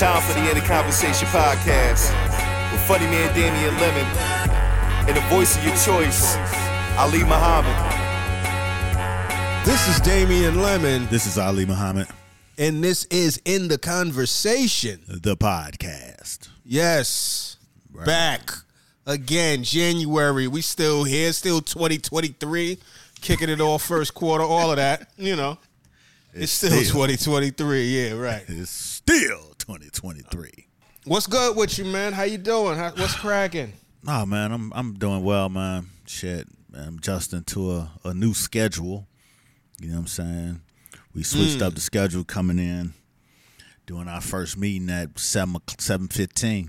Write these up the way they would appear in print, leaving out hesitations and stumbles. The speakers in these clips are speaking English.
Time for the End of Conversation podcast with funny man Damian Lemon and the voice of your choice, Ali Muhammad. This is Damian Lemon. This is Ali Muhammad. And this is In the Conversation. The podcast. Yes. Right. Back again, January. We still here, still 2023. Kicking it off first quarter, all of that. You know. It's still 2023. Yeah, right. It's still 2023. What's good with you, man? How you doing? What's cracking? Oh, man, I'm doing well, man. Shit, I'm adjusting to a new schedule. You know what I'm saying? We switched up the schedule coming in, doing our first meeting at 7:15.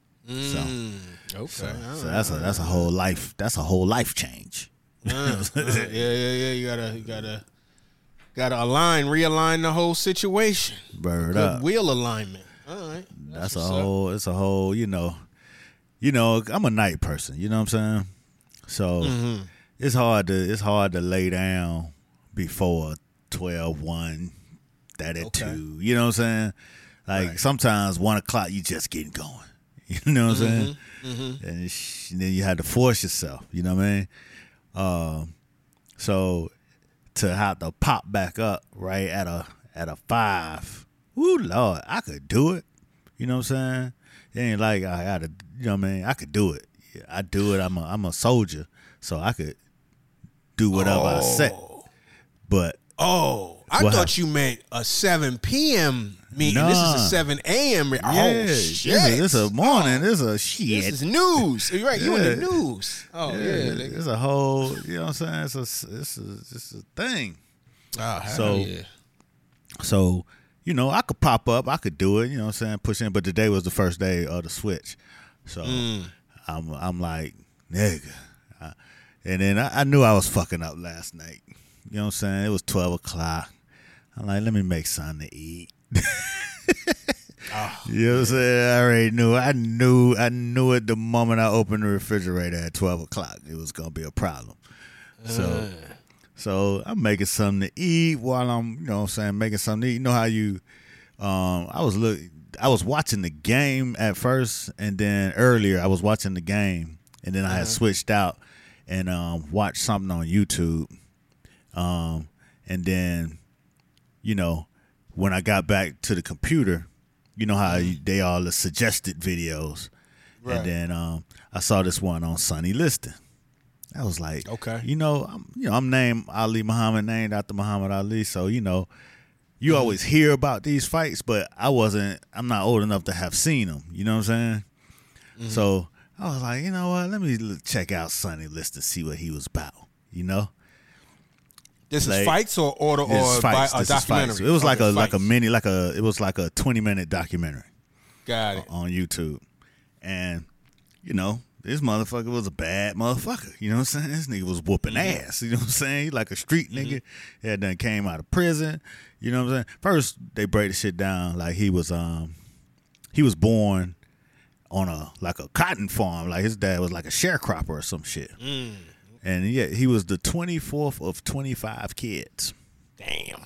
So that's a whole life. That's a whole life change. Yeah. You gotta realign the whole situation. Bird Good up. wheel alignment. All right. That's a whole. It's a whole. You know. I'm a night person. You know what I'm saying? So it's hard to lay down before 12:1, that at 2. You know what I'm saying? Like sometimes 1 o'clock you just getting going. You know what I'm saying? And then you had to force yourself. You know what I mean? So to have to pop back up right at a 5, woo Lord, I could do it. You know what I'm saying? It ain't like I gotta. You know what I mean? I could do it. Yeah, I do it. I'm a soldier, so I could do whatever I say. But I thought you meant a 7 p.m. meeting. Nah. This is a 7 a.m. Yeah, shit. This is a morning. This is a shit. This is news. You're right. You in the news. It's a whole. You know what I'm saying? It's a thing. So I could pop up. I could do it. You know what I'm saying? Push in. But today was the first day of the switch. So I'm like, nigga. And then I knew I was fucking up last night. You know what I'm saying? It was 12 o'clock. I'm like, let me make something to eat. You know what I'm saying? I already knew. I knew it the moment I opened the refrigerator at 12 o'clock. It was going to be a problem. So I'm making something to eat while I'm, you know what I'm saying, making something to eat. You know how you, I was watching the game at first, and then earlier I was watching the game, and then I had switched out and watched something on YouTube. And then, when I got back to the computer, you know how they all the suggested videos. Right. And then I saw this one on Sonny Liston. I was like, okay, I'm named Ali Muhammad, named after Muhammad Ali. So, you always hear about these fights, but I'm not old enough to have seen them. You know what I'm saying? So I was like, you know what? Let me check out Sonny Liston, see what he was about, This is fights or a documentary? It was like it was like a 20-minute documentary. Got it. On YouTube. And, this motherfucker was a bad motherfucker. You know what I'm saying? This nigga was whooping ass. You know what I'm saying? He like a street nigga. He had done came out of prison. You know what I'm saying? First, they break the shit down like he was born on a cotton farm. Like his dad was like a sharecropper or some shit. And he was the 24th of 25 kids. Damn.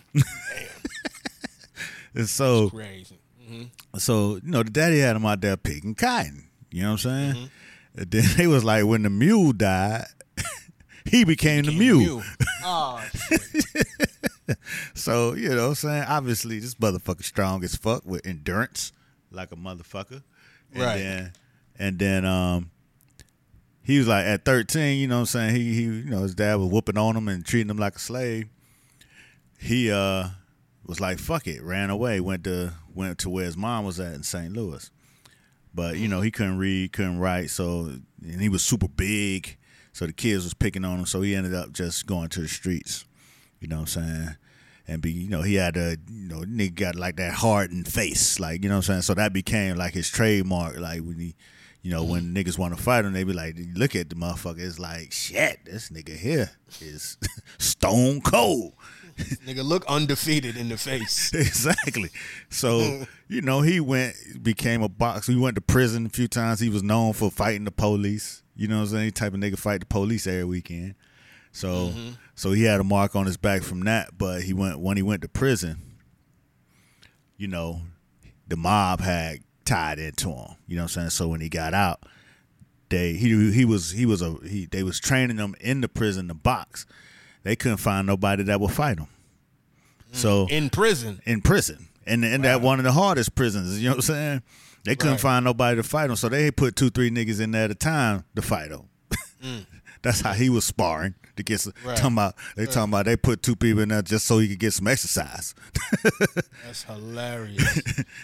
And so that's crazy. So, the daddy had him out there picking cotton. You know what I'm saying? And then they was like, when the mule died, he became the mule. Oh, shit. So, you know what I'm saying? Obviously, this motherfucker strong as fuck with endurance like a motherfucker. And then he was like, at 13, you know what I'm saying? He his dad was whooping on him and treating him like a slave. He was like, fuck it, ran away, went to where his mom was at in St. Louis. But, he couldn't read, couldn't write, and he was super big, so the kids was picking on him, so he ended up just going to the streets, you know what I'm saying? And he had nigga got like that hardened face, like, you know what I'm saying? So that became like his trademark, like when he, when niggas want to fight him, they be like, look at the motherfucker, it's like, shit, this nigga here is stone cold. Nigga look undefeated in the face. Exactly. So, he became a boxer. He went to prison a few times. He was known for fighting the police. You know what I'm saying? Any type of nigga fight the police every weekend. So he had a mark on his back from that. But when he went to prison, the mob had tied into him. You know what I'm saying? So when he got out, they was training him in the prison to box. They couldn't find nobody that would fight him. So in prison, and that one of the hardest prisons. You know what I'm saying? They couldn't find nobody to fight him, so they put 2-3 niggas in there at a time to fight him. That's how he was sparring to get some. Talking about they put 2 people in there just so he could get some exercise. That's hilarious.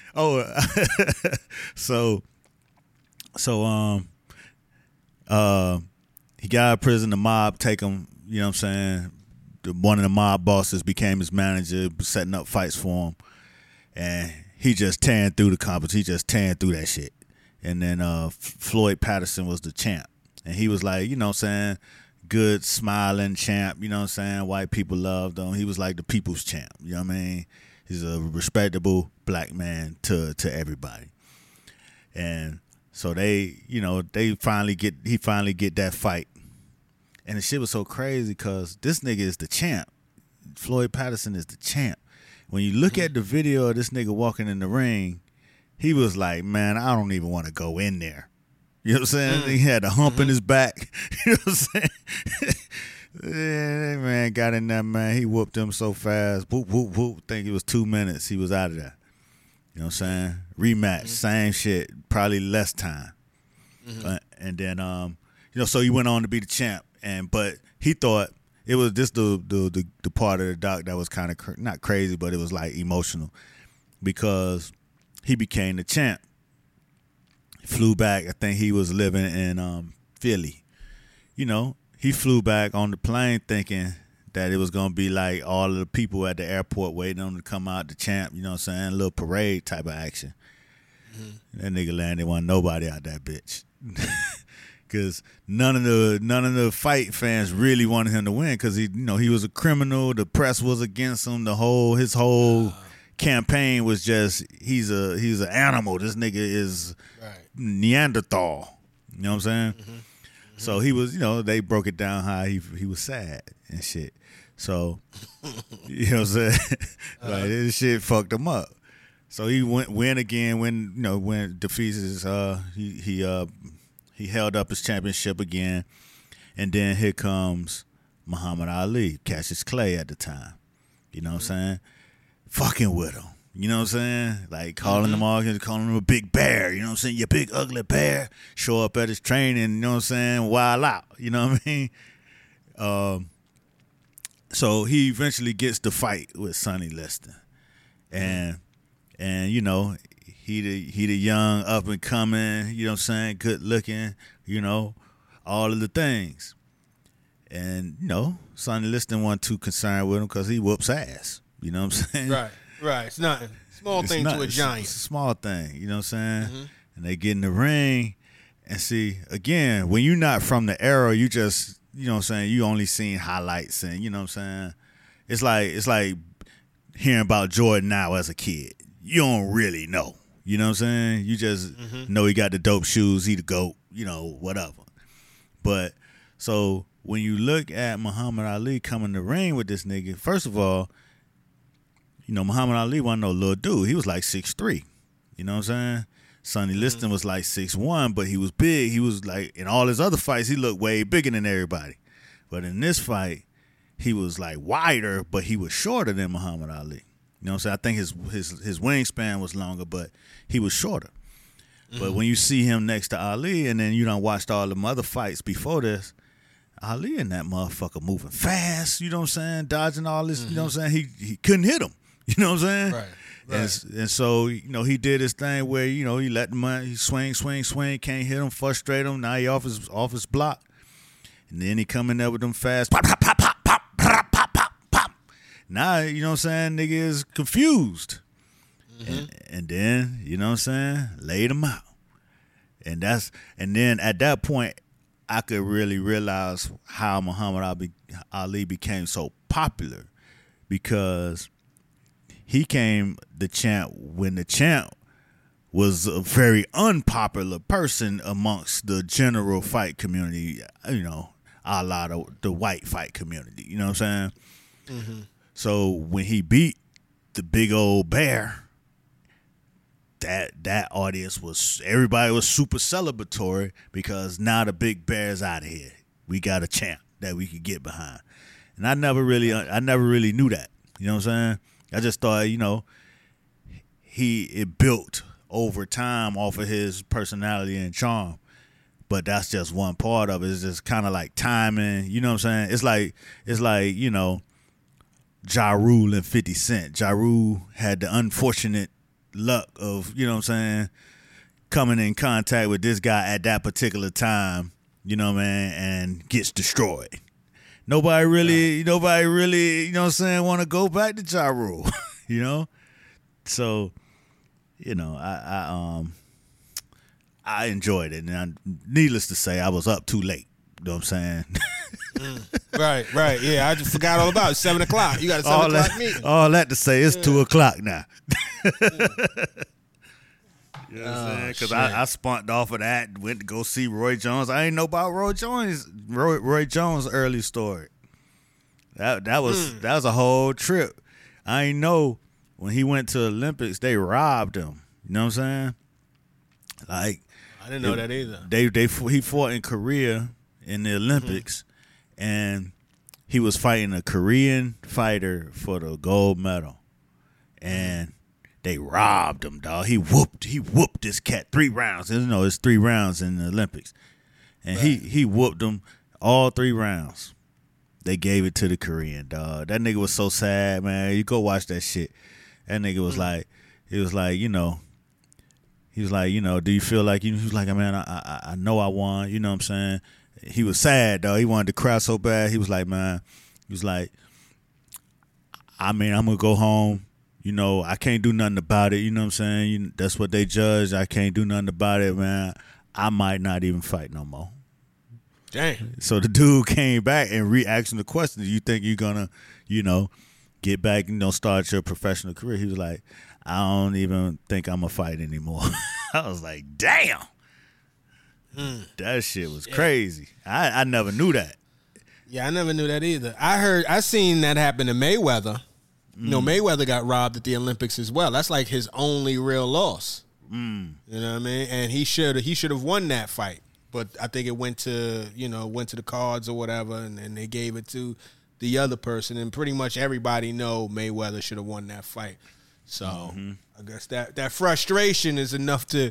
He got out of prison. The mob take him. You know what I'm saying? One of the mob bosses became his manager, setting up fights for him, and he just tearing through the competition. He just tearing through that shit. And then Floyd Patterson was the champ. And he was like, you know what I'm saying, good, smiling champ. You know what I'm saying? White people loved him. He was like the people's champ. You know what I mean? He's a respectable black man to everybody. And so he finally get that fight. And the shit was so crazy because this nigga is the champ. Floyd Patterson is the champ. When you look at the video of this nigga walking in the ring, he was like, man, I don't even want to go in there. You know what I'm saying? He had a hump in his back. You know what I'm saying? Yeah, that man got in there, man. He whooped him so fast. Whoop, whoop, whoop. Think it was 2 minutes. He was out of there. You know what I'm saying? Rematch, same shit, probably less time. And then, so he went on to be the champ. But he thought it was just the part of the doc that was kind of not crazy, but it was like emotional because he became the champ. Flew back. I think he was living in Philly. You know, he flew back on the plane thinking that it was going to be like all of the people at the airport waiting on him to come out, the champ, you know what I'm saying? A little parade type of action. That nigga landed, wasn't nobody out that bitch. Because none of the fight fans really wanted him to win because he was a criminal. The press was against him. His whole campaign was just he's an animal. This nigga is Neanderthal. You know what I'm saying? So he was, they broke it down how he was sad and shit. So you know what I'm saying? Like this shit fucked him up. So he win again when defeats his he held up his championship again, and then here comes Muhammad Ali, Cassius Clay at the time. You know what I'm saying? Fucking with him. You know what I'm saying? Like calling him all, calling him a big bear. You know what I'm saying? You big ugly bear. Show up at his training. You know what I'm saying? Wild out. You know what I mean? So he eventually gets the fight with Sonny Liston, and he the young up and coming, you know what I'm saying, good looking, all of the things. And, Sonny Liston wasn't too concerned with him because he whoops ass. You know what I'm saying? Right. It's nothing. Small thing to a giant. It's a small thing, you know what I'm saying? And they get in the ring and see, again, when you're not from the era, you just, you know what I'm saying, you only seen highlights and, you know what I'm saying? It's like hearing about Jordan now as a kid. You don't really know. You know what I'm saying? You just know he got the dope shoes, he the GOAT, whatever. But so when you look at Muhammad Ali coming to the ring with this nigga, first of all, Muhammad Ali wasn't no little dude. He was like 6'3". You know what I'm saying? Sonny Liston was like 6'1", but he was big. He was like, in all his other fights, he looked way bigger than everybody. But in this fight, he was like wider, but he was shorter than Muhammad Ali. You know what I'm saying? I think his wingspan was longer, but he was shorter. But when you see him next to Ali, and then you done watched all the other fights before this, Ali and that motherfucker moving fast, you know what I'm saying? Dodging all this, you know what I'm saying? He couldn't hit him. You know what I'm saying? Right. And so, he did his thing where, he let the money, he swing, can't hit him, frustrate him. Now he off his block. And then he come in there with them fast, pop, pop, pop, pop, pop, pop, pop, pop, pop. Now, you know what I'm saying, nigga is confused. And then, you know what I'm saying, laid him out. And then at that point, I could really realize how Muhammad Ali became so popular because he came the champ when the champ was a very unpopular person amongst the general fight community, a lot of the white fight community, you know what I'm saying? So when he beat the big old bear, that audience everybody was super celebratory because now the Big Bear's out of here. We got a champ that we could get behind. And I never really knew that. You know what I'm saying? I just thought, it built over time off of his personality and charm. But that's just one part of it. It's just kind of like timing. You know what I'm saying? It's like Ja Rule and 50 Cent. Ja Rule had the unfortunate luck of, coming in contact with this guy at that particular time, and gets destroyed. Nobody really, want to go back to Ja Rule, So, I enjoyed it, and needless to say, I was up too late. You know what I'm saying? Right. Yeah, I just forgot all about it. 7 o'clock. You got a 7 o'clock meeting. All that to say, it's 2 o'clock now. You know what I'm saying? Because I spunked off of that, went to go see Roy Jones. I ain't know about Roy Jones' early story. That was a whole trip. I ain't know when he went to the Olympics, they robbed him. You know what I'm saying? Like, I didn't know that either. He fought in Korea in the Olympics, and he was fighting a Korean fighter for the gold medal, and they robbed him, dog. He whooped this cat 3 rounds. It's 3 rounds in the Olympics, and he whooped him all 3 rounds. They gave it to the Korean, dog. That nigga was so sad, man. You go watch that shit. That nigga was like, do you feel like he was like, man, I know I won. You know what I'm saying? He was sad, though. He wanted to cry so bad. He was like, man, I'm going to go home. I can't do nothing about it. You know what I'm saying? That's what they judge. I can't do nothing about it, man. I might not even fight no more. Dang. So the dude came back and re-asked him the question, do you think you're going to, get back and start your professional career? He was like, I don't even think I'm going to fight anymore. I was like, damn. That shit was crazy. I never knew that. Yeah, I never knew that either. I seen that happen to Mayweather. Mayweather got robbed at the Olympics as well. That's like his only real loss. You know what I mean? And he should have won that fight. But I think it went to the cards or whatever, and they gave it to the other person. And pretty much everybody know Mayweather should have won that fight. So I guess that frustration is enough to,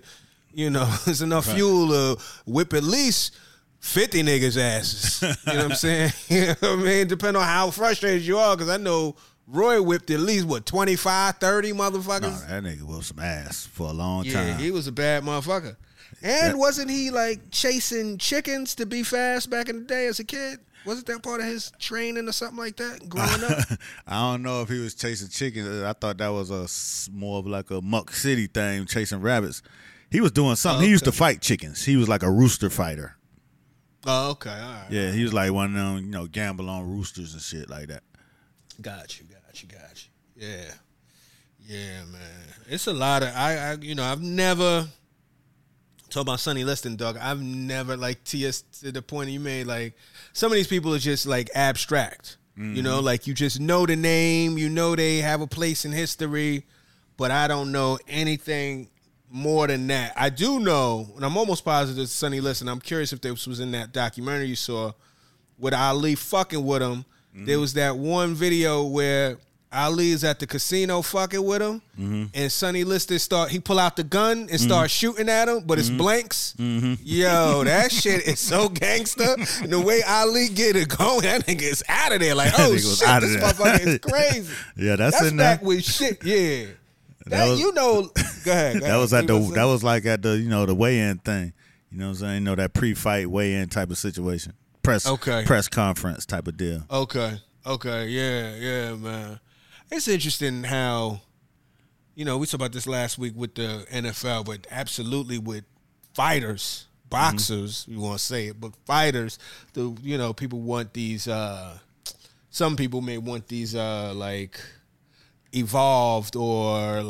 is enough fuel to whip at least 50 niggas' asses. You know what I'm saying? You know what I mean? Depending on how frustrated you are, because I know Roy whipped at least, 25, 30 motherfuckers? No, that nigga whipped some ass for a long time. Yeah, he was a bad motherfucker. And wasn't he, chasing chickens to be fast back in the day as a kid? Wasn't that part of his training or something like that growing up? I don't know if he was chasing chickens. I thought that was more of like a Muck City thing, chasing rabbits. He was doing something. Okay. He used to fight chickens. He was like a rooster fighter. Oh, okay. All right. Yeah, he was like one of them, gamble on roosters and shit like that. Got you. Yeah. Yeah, man. It's a lot of, I've never, talk about Sonny Liston, dog, I've never, to the point you made, some of these people are just, abstract. Mm-hmm. You just know the name, they have a place in history, but I don't know anything more than that. I do know, and I'm almost positive it's Sonny Liston. I'm curious if this was in that documentary you saw with Ali fucking with him. Mm-hmm. There was that one video where Ali is at the casino fucking with him, and Sonny Liston he pull out the gun and start shooting at him, but it's blanks. Yo, that shit is so gangster. And the way Ali get it going, that nigga is out of there. Oh shit, this motherfucker is crazy. Yeah, that's in back there. With shit. Yeah, go ahead. That was at that was like at the the weigh-in thing. You know what I'm saying? That pre-fight weigh-in type of situation. Press conference type of deal. Okay, yeah, man. It's interesting how, we talked about this last week with the NFL, but absolutely with fighters, boxers, you want to say it, but fighters, people want these, some people may want these, evolved or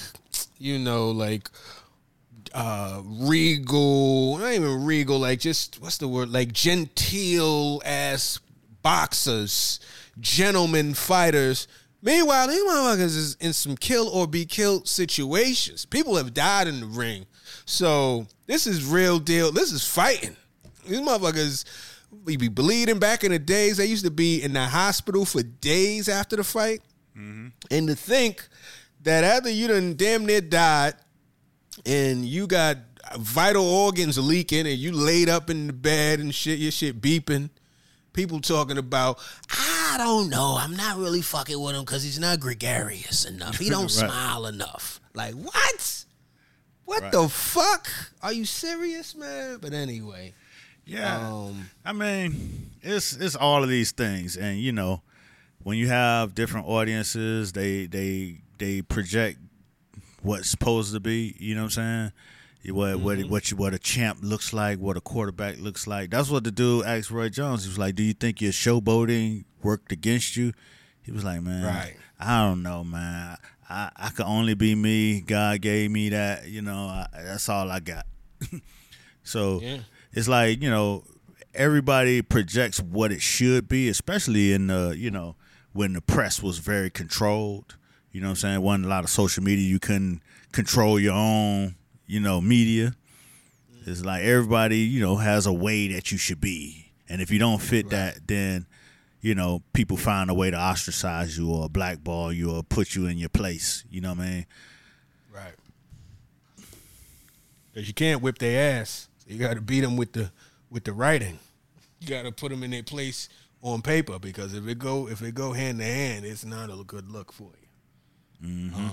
regal, not even regal, what's the word? Genteel ass boxers, gentleman fighters Meanwhile, these motherfuckers is in some kill or be killed situations. People have died in the ring. So this is real deal. This is fighting. These motherfuckers, we be bleeding back in the days. They used to be in the hospital for days after the fight. Mm-hmm. And to think that after you done damn near died and you got vital organs leaking and you laid up in the bed and shit, your shit beeping. People talking about, I don't know, I'm not really fucking with him because he's not gregarious enough. He don't Right. smile enough. Like, what? What Right. the fuck? Are you serious, man? But anyway. Yeah. I mean, it's all of these things. And, you know, when you have different audiences, they project what's supposed to be, you know what I'm saying? What a champ looks like, what a quarterback looks like. That's what the dude asked Roy Jones. He was like, "Do you think your showboating worked against you?" He was like, "Man, Right. I don't know, man. I could only be me. God gave me that. You know, that's all I got." So it's like, you know, everybody projects what it should be, especially in the, you know, when the press was very controlled. You know what I'm saying? Wasn't a lot of social media. You couldn't control your own, you know, media. It's like everybody, you know, has a way that you should be. And if you don't fit that, then, you know, people find a way to ostracize you or blackball you or put you in your place. You know what I mean? Right. Because you can't whip their ass. You got to beat them with the writing. You got to put them in their place on paper, because if it go hand to hand, it's not a good look for you. Mm-hmm.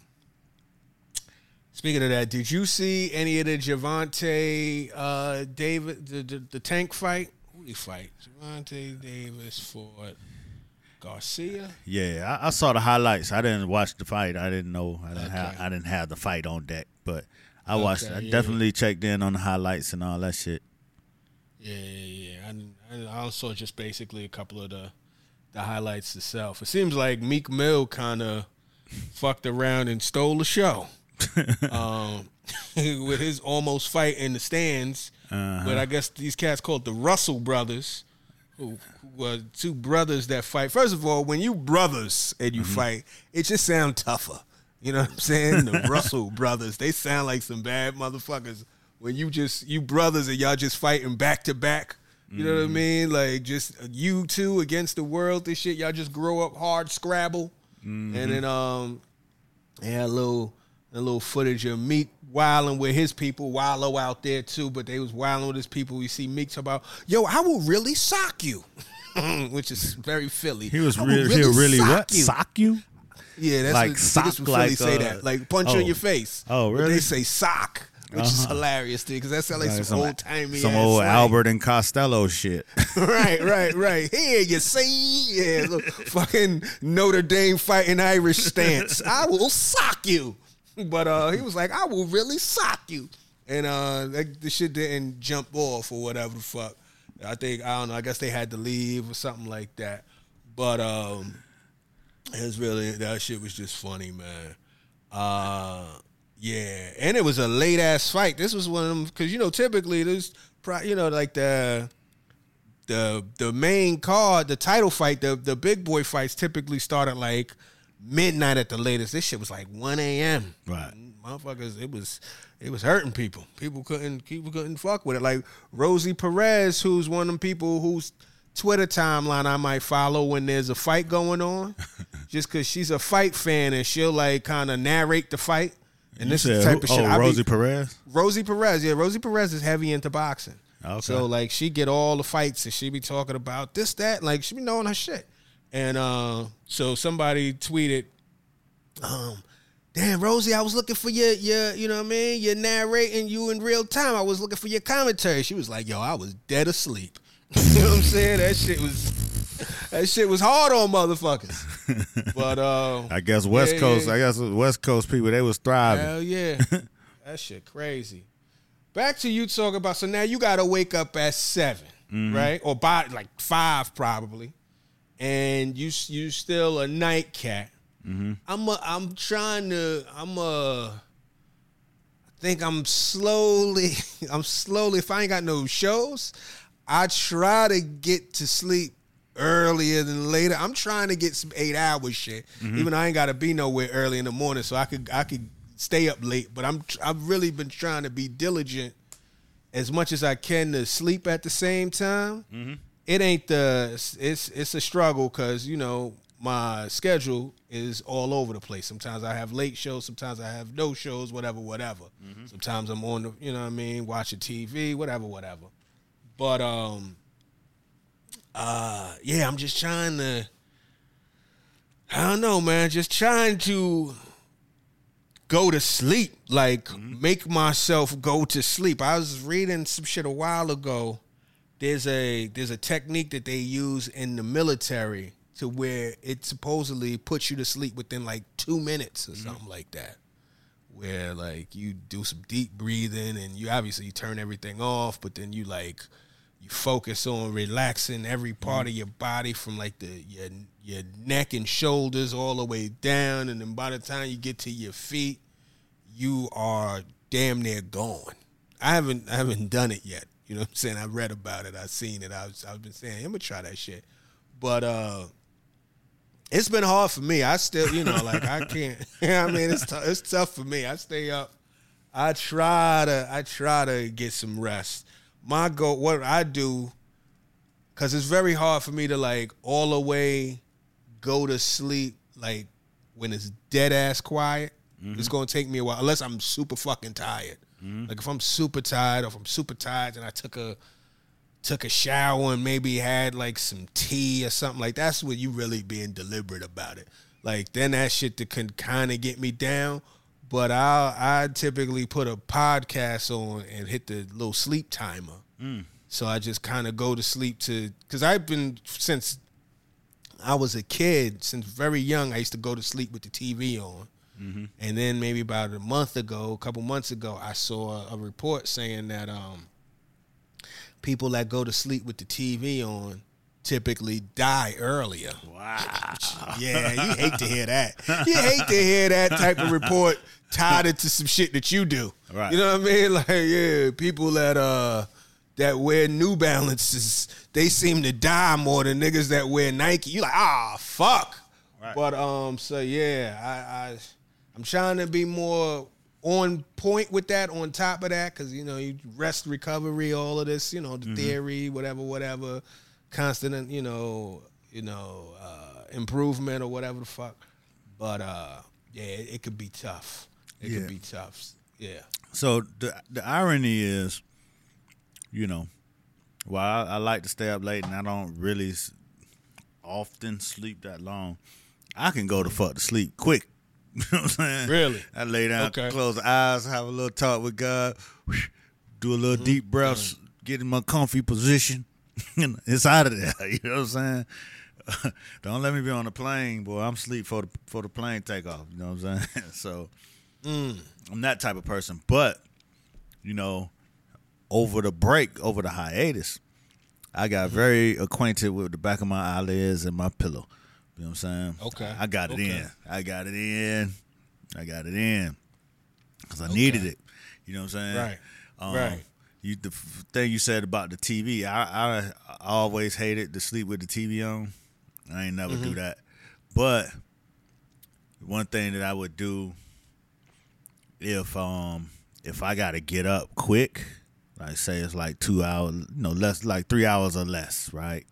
Speaking of that, did you see any of the Gervonta Davis, the tank fight? Who did he fight? Gervonta Davis fought Garcia? Yeah, I saw the highlights. I didn't watch the fight. I didn't know. I didn't have the fight on deck, but I watched it. I definitely checked in on the highlights and all that shit. Yeah. I also just basically a couple of the highlights itself. It seems like Meek Mill kind of fucked around and stole the show with his almost fight in the stands. But I guess these cats called the Russell brothers, who were two brothers that fight. First of all, when you brothers and you fight, it just sounds tougher. You know what I'm saying? The Russell brothers, they sound like some bad motherfuckers. When you brothers and y'all just fighting back to back. You know what I mean? Like, just you two against the world, this shit. Y'all just grow up hard Scrabble. And then they had a little footage of Meek wilding with his people. Wallow out there too, but they was wilding with his people. We see Meek talk about, "Yo, I will really sock you," which is very Philly. He'll really what? You. Sock you? Yeah, that's like what sock, niggas from Philly like, say that. Like punch you in your face. Oh, really? But they say sock. Which is hilarious, dude, because that sounds like some old-timey some old slang. Albert and Costello shit. Right. Here, you see? Yeah, look, fucking Notre Dame fighting Irish stance. I will sock you. But he was like, I will really sock you. And the shit didn't jump off or whatever the fuck. I don't know, I guess they had to leave or something like that. But it was really, that shit was just funny, man. Yeah, and it was a late ass fight. This was one of them, because, you know, typically there's, you know, like the main card, the title fight, the big boy fights typically start at like midnight at the latest. This shit was like 1 a.m. Right, motherfuckers. It was hurting people. People couldn't fuck with it. Like Rosie Perez, who's one of them people whose Twitter timeline I might follow when there's a fight going on, just because she's a fight fan and she'll like kind of narrate the fight. And this is the type of shit. Rosie Perez? Rosie Perez, yeah. Rosie Perez is heavy into boxing. Okay. So, like, she get all the fights and she be talking about this, that. Like, she be knowing her shit. And so somebody tweeted, damn, Rosie, I was looking for your, you know what I mean? You're narrating you in real time. I was looking for your commentary. She was like, yo, I was dead asleep. You know what I'm saying? That shit was hard on motherfuckers. But I guess West Coast people, they was thriving. Hell yeah. That shit crazy. Back to you talking about, so now you gotta wake up at 7, right? Or by like 5 probably. And you still a night cat. I think I'm slowly, if I ain't got no shows, I try to get to sleep earlier than later. I'm trying to get some 8 hours shit. Even though I ain't got to be nowhere early in the morning, so I could stay up late. But I've really been trying to be diligent as much as I can to sleep at the same time. It ain't it's a struggle because, you know, my schedule is all over the place. Sometimes I have late shows, sometimes I have no shows, whatever. Sometimes I'm on the, you know what I mean, watching TV, whatever. But yeah, I'm just trying to, I don't know, man, just trying to go to sleep, like make myself go to sleep. I was reading some shit a while ago. There's a technique that they use in the military to where it supposedly puts you to sleep within like 2 minutes or something like that. Where like you do some deep breathing and you obviously turn everything off, but then you focus on relaxing every part of your body from like your neck and shoulders all the way down, and then by the time you get to your feet, you are damn near gone. I haven't done it yet. You know what I'm saying? I read about it. I've seen it. I've been saying, I'm gonna try that shit. But it's been hard for me. I still, you know, like I can't. You know what I mean? It's tough for me. I stay up. I try to get some rest. My goal, what I do, because it's very hard for me to like all the way go to sleep like when it's dead ass quiet. It's gonna take me a while unless I'm super fucking tired. Like if I'm super tired, or if I'm super tired and I took a shower and maybe had like some tea or something, like that's when you really being deliberate about it. Like then that shit that can kind of get me down. But I typically put a podcast on and hit the little sleep timer. So I just kind of go to sleep because I've been, since I was a kid, since very young, I used to go to sleep with the TV on. And then maybe about a couple months ago, I saw a report saying that people that go to sleep with the TV on typically die earlier. Wow. Yeah, you hate to hear that. You hate to hear that type of report tied into some shit that you do. Right. You know what I mean? Like, yeah, people that wear New Balances, they seem to die more than niggas that wear Nike. You like, fuck. Right. But so yeah, I'm trying to be more on point with that, on top of that, because, you know, you rest, recovery, all of this, you know, the theory, whatever, constant, you know, improvement or whatever the fuck. But yeah, it could be tough. It could be tough. Yeah. So the irony is, you know, while I like to stay up late and I don't really often sleep that long, I can go to fuck to sleep quick. You know what I'm saying? Really? I lay down, close the eyes, have a little talk with God, do a little deep breaths, get in my comfy position. It's out of there. You know what I'm saying? Don't let me be on the plane, boy. I'm asleep for the plane takeoff. You know what I'm saying? So I'm that type of person. But, you know, over the hiatus, I got very acquainted with the back of my eyelids and my pillow. You know what I'm saying? Okay. I got it in. Because I needed it. You know what I'm saying? Right. The thing you said about the TV, I always hated to sleep with the TV on. I ain't never do that. But one thing that I would do if I got to get up quick, like say it's like 2 hours, less, like 3 hours or less, right?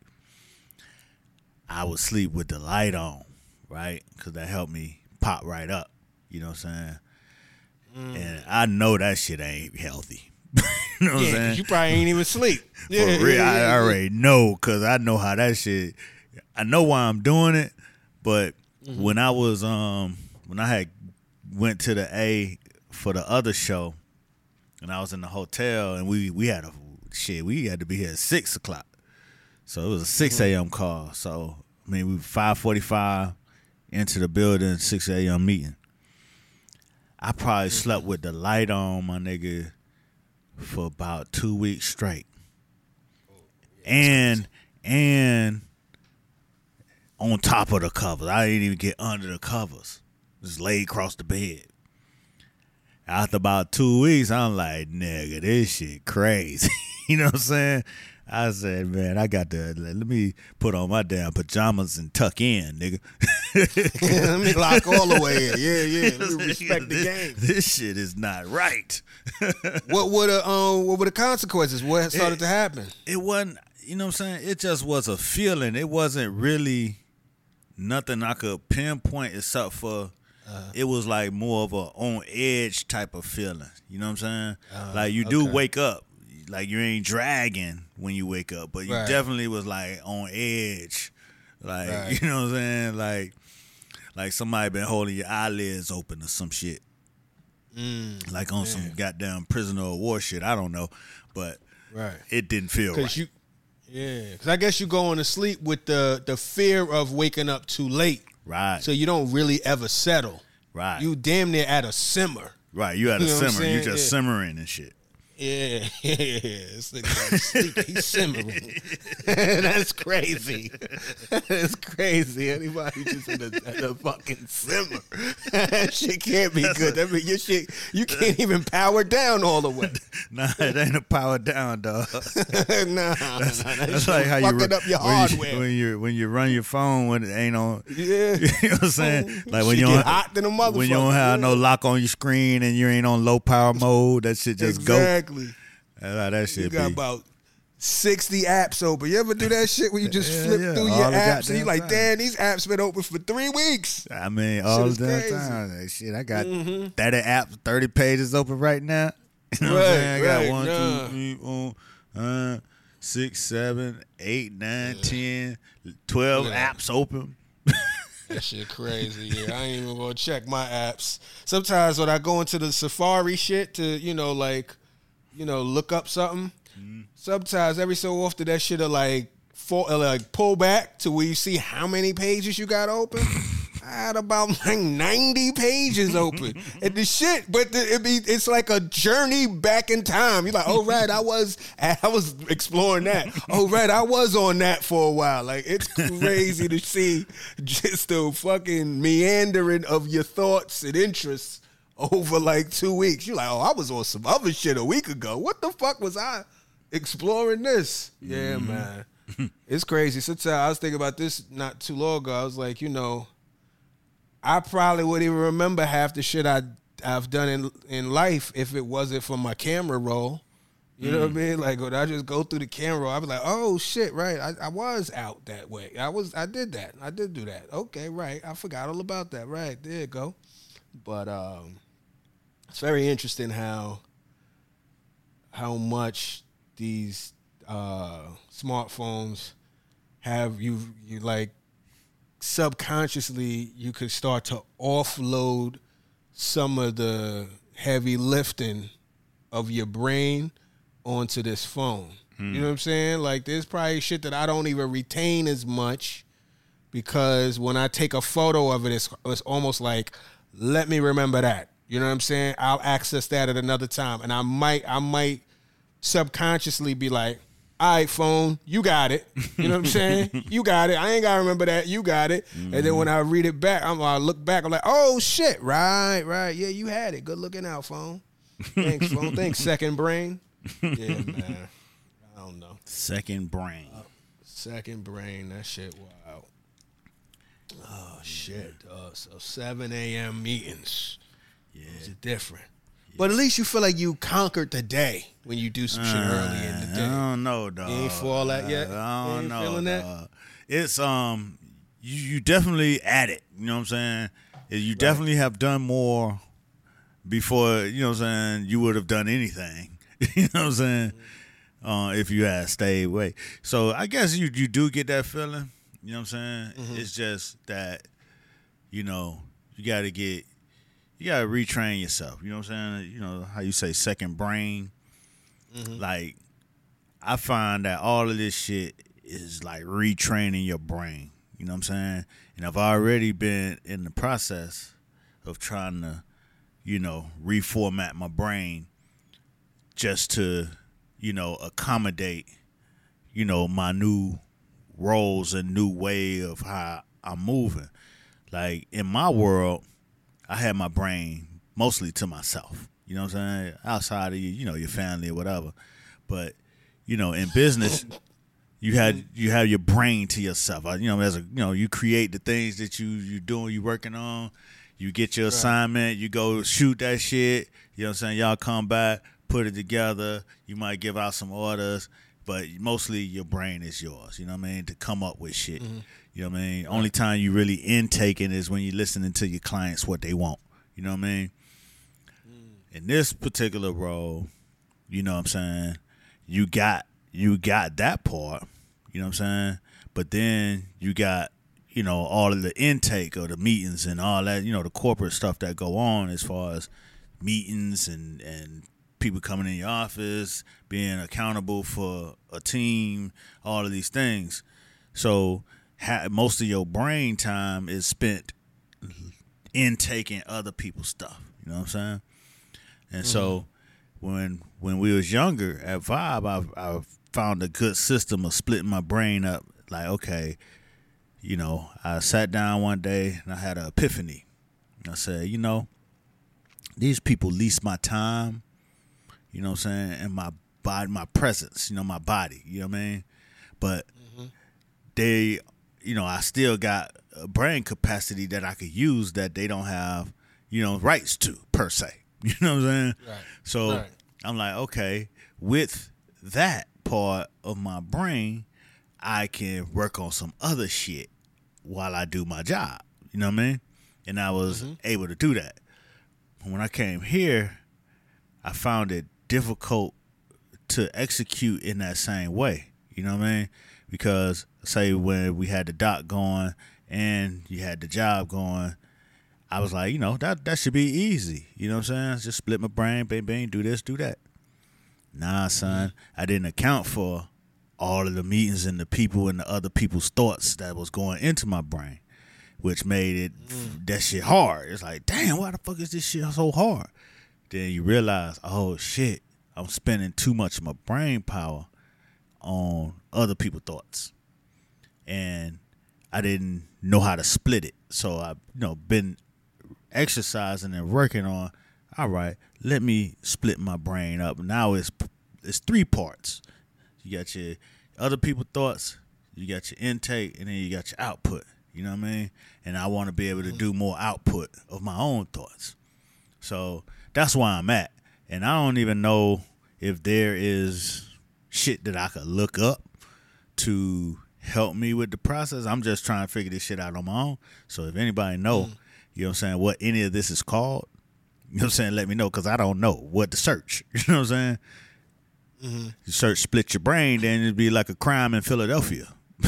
I would sleep with the light on, right? Because that helped me pop right up. You know what I'm saying? And I know that shit ain't healthy. You know what I'm saying? You probably ain't even sleep. For real, I already know, because I know how that shit, I know why I'm doing it, but when I was, when I had went to the A for the other show, and I was in the hotel, and we had to be here at 6 o'clock. So it was a 6 a.m. call. So, I mean, we were 5:45 into the building, 6 a.m. meeting. I probably slept with the light on, my nigga, for about 2 weeks straight. And on top of the covers. I didn't even get under the covers. Just laid across the bed. After about 2 weeks, I'm like, nigga, this shit crazy. You know what I'm saying? I said, man, I got to let me put on my damn pajamas and tuck in, nigga. Let me lock all the way in. Yeah. Let me respect the game. This shit is not right. What were the consequences? What started to happen? It wasn't, you know what I'm saying? It just was a feeling. It wasn't really nothing I could pinpoint except for it was like more of a on edge type of feeling. You know what I'm saying? Like you do wake up. Like you ain't dragging when you wake up, but you definitely was like on edge. Like, you know what I'm saying? Like somebody been holding your eyelids open or some shit. Like on some goddamn prisoner of war shit. I don't know. But it didn't feel right. Because I guess you going to sleep with the fear of waking up too late. Right. So you don't really ever settle. Right. You damn near at a simmer. Right. You at a simmer. You just simmering and shit. Yeah. This nigga sleep. He's simmering. That's crazy. That's crazy. Anybody just in a fucking simmer. That shit can't be good. That mean your shit, you can't even power down all the way. Nah, it ain't a power down, dog. That's like how you fucking up your hardware. When you run your phone when it ain't on. Yeah. You know what I'm saying? Like when shit you get hot than a motherfucker. When you don't have no lock on your screen and you ain't on low power mode, that shit just go. Exactly. That's how that shit you got be. about 60 apps open. You ever do that shit where you just flip through your apps and you like, damn, these apps been open for 3 weeks. I mean, all the damn time. That shit, I got 30 apps, 30 pages open right now. You know what I'm saying? I got 1, 2, 3, 4, 6, 7, 8, 9, 10, 12 apps open. That shit crazy. Yeah, I ain't even gonna check my apps. Sometimes when I go into the Safari shit to, look up something, sometimes every so often that shit'll like pull back to where you see how many pages you got open. I had about like 90 pages open. And the shit, but it's like a journey back in time. You're like, oh right, I was exploring that. Oh right, I was on that for a while. Like it's crazy to see just the fucking meandering of your thoughts and interests over like 2 weeks. You're like, oh, I was on some other shit a week ago. What the fuck was I exploring this? Yeah, man. It's crazy. Sometimes I was thinking about this not too long ago. I was like, I probably wouldn't even remember half the shit I've done in life if it wasn't for my camera roll. You know what I mean? Like when I just go through the camera roll, I'd be like, oh shit, right. I was out that way. I did that. I did do that. Okay, right. I forgot all about that. Right. There you go. But it's very interesting how much these smartphones have you like subconsciously you could start to offload some of the heavy lifting of your brain onto this phone. You know what I'm saying? Like there's probably shit that I don't even retain as much because when I take a photo of it, it's almost like, let me remember that. You know what I'm saying? I'll access that at another time. And I might subconsciously be like, all right, phone, you got it. You know what I'm saying? You got it. I ain't got to remember that. You got it. And then when I read it back, I look back, I'm like, oh, shit. Right. Yeah, you had it. Good looking out, phone. Thanks, phone. Thanks, second brain. Yeah, man. I don't know. Second brain. Second brain. That shit wild. Oh, shit. So 7 a.m. meetings. Yeah. It's different. But at least you feel like you conquered the day when you do some shit early in the day. I don't know, dog. You ain't for all that yet? I don't know, feeling that? dog. It's you definitely at it. You know what I'm saying? You definitely have done more before, you know what I'm saying, you would have done anything. You know what I'm saying? If you had stayed away. So I guess you do get that feeling. You know what I'm saying? It's just that, you gotta retrain yourself. You know what I'm saying? You know how you say second brain? Like, I find that all of this shit is like retraining your brain. You know what I'm saying? And I've already been in the process of trying to, reformat my brain just to, accommodate, my new roles and new way of how I'm moving. Like, in my world, I had my brain mostly to myself. You know what I'm saying? Outside of your family or whatever. But, in business, you have your brain to yourself. You create the things that you doing, you working on. You get your assignment, you go shoot that shit. You know what I'm saying? Y'all come back, put it together. You might give out some orders, but mostly your brain is yours. You know what I mean? To come up with shit. Mm-hmm. You know what I mean? Only time you really intaking is when you're listening to your clients what they want. You know what I mean? In this particular role, you know what I'm saying, you got that part, you know what I'm saying? But then you got, all of the intake of the meetings and all that, the corporate stuff that go on as far as meetings and people coming in your office, being accountable for a team, all of these things. So most of your brain time is spent intaking other people's stuff, you know what I'm saying? And so when we was younger at Vibe, I found a good system of splitting my brain up. Like, okay, I sat down one day and I had an epiphany. I said, these people lease my time, you know what I'm saying, and my body, my presence, my body, you know what I mean? But they, I still got a brain capacity that I could use that they don't have, rights to, per se. You know what I'm saying? Right. So I'm like, okay, with that part of my brain, I can work on some other shit while I do my job. You know what I mean? And I was able to do that. When I came here, I found it difficult to execute in that same way. You know what I mean? Because, say, when we had the doc going and you had the job going, I was like, that should be easy. You know what I'm saying? Just split my brain, bang, bang, do this, do that. Nah, son, I didn't account for all of the meetings and the people and the other people's thoughts that was going into my brain, which made it that shit hard. It's like, damn, why the fuck is this shit so hard? Then you realize, oh, shit, I'm spending too much of my brain power on other people's thoughts. And I didn't know how to split it. So I've, been exercising and working on, all right, let me split my brain up. Now it's 3 parts. You got your other people's thoughts, you got your intake, and then you got your output. You know what I mean? And I want to be able to do more output of my own thoughts. So that's where I'm at. And I don't even know if there is shit that I could look up to help me with the process. I'm just trying to figure this shit out on my own. So if anybody know, you know what I'm saying, what any of this is called, you know what I'm saying, let me know, because I don't know what to search. You know what I'm saying? You search split your brain, then it'd be like a crime in Philadelphia.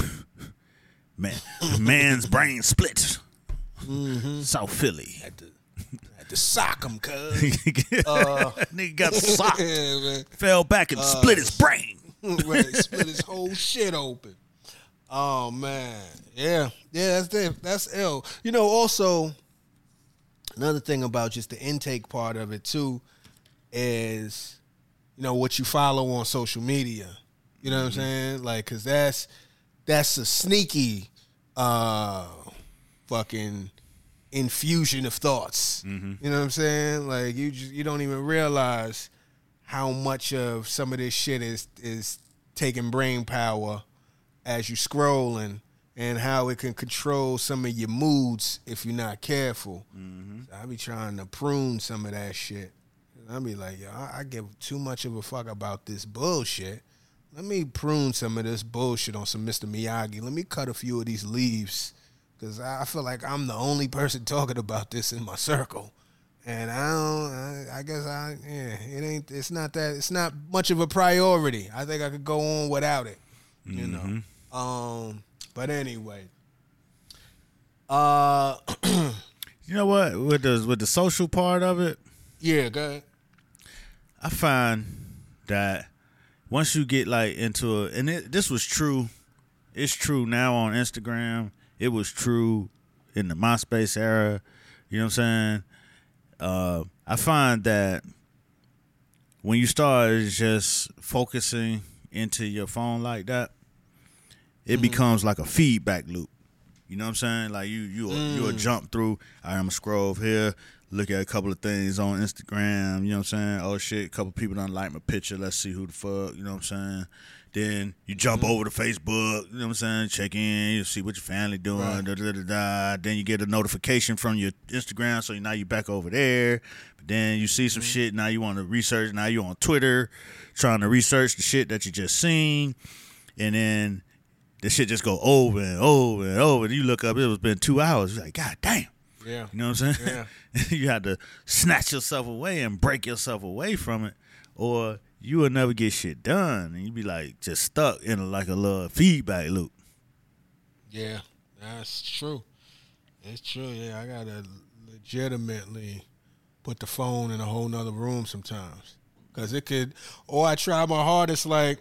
Man's brain split. South Philly. Had to sock him, cuz. Nigga got socked. Yeah, fell back and split his brain. Right, split his whole shit open. Oh, man. Yeah, that's ill. Also, another thing about just the intake part of it, too, is, what you follow on social media. You know what I'm saying? Like, because that's a sneaky fucking infusion of thoughts. You know what I'm saying? Like, you don't even realize how much of some of this shit is taking brain power as you scrolling, and how it can control some of your moods if you're not careful. So I be trying to prune some of that shit. I be like, yo, I give too much of a fuck about this bullshit. Let me prune some of this bullshit on some Mr. Miyagi. Let me cut a few of these leaves, because I feel like I'm the only person talking about this in my circle. And it's not much of a priority. I think I could go on without it, you know. But anyway, you know what? With the social part of it, yeah, go ahead. I find that once you get like into it, and this was true, it's true now on Instagram. It was true in the MySpace era. You know what I'm saying? I find that when you start just focusing into your phone like that, it becomes like a feedback loop. You know what I'm saying? Like you'll jump through. I'm gonna scroll over here. look at a couple of things on Instagram, you know what I'm saying? Oh shit, a couple people done like my picture. Let's see who the fuck, you know what I'm saying? Then you jump over to Facebook, you know what I'm saying? Check in, you see what your family doing, right. Then you get a notification from your Instagram, so now you're back over there. But then you see some shit, now you want to research, now you're on Twitter trying to research the shit that you just seen. And then the shit just go over and over and over. And you look up, it was been 2 hours. You're like, God damn. Yeah. You know what I'm saying? Yeah. You had to snatch yourself away and break yourself away from it, or you will never get shit done, and you be like just stuck in a little feedback loop. Yeah, that's true. It's true. Yeah, I gotta legitimately put the phone in a whole nother room sometimes, because it could. Or I try my hardest. Like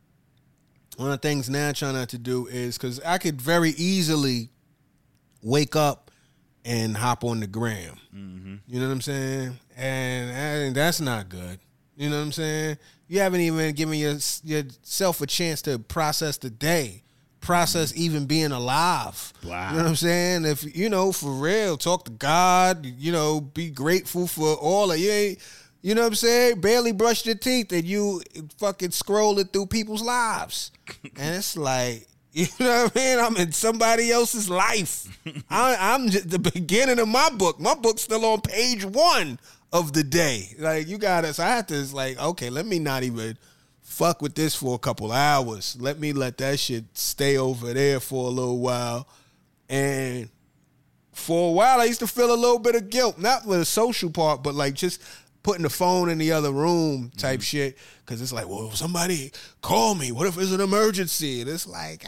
one of the things now I'm trying not to do is because I could very easily wake up and hop on the gram. Mm-hmm. You know what I'm saying? And that's not good. You know what I'm saying? You haven't even given yourself a chance to process the day, process even being alive. Wow. You know what I'm saying? If, you know, for real, talk to God, you know, be grateful for all of you. You know what I'm saying? Barely brushed your teeth and you fucking scrolling through people's lives. And it's like, you know what I mean? I'm in somebody else's life. I'm just the beginning of my book. My book's still on page 1 of the day. Like, you got us. I had to, like, okay, let me not even fuck with this for a couple hours. Let me let that shit stay over there for a little while. And for a while, I used to feel a little bit of guilt. Not with the social part, but like just putting the phone in the other room type shit. Because it's like, well, somebody call me. What if it's an emergency? And it's like,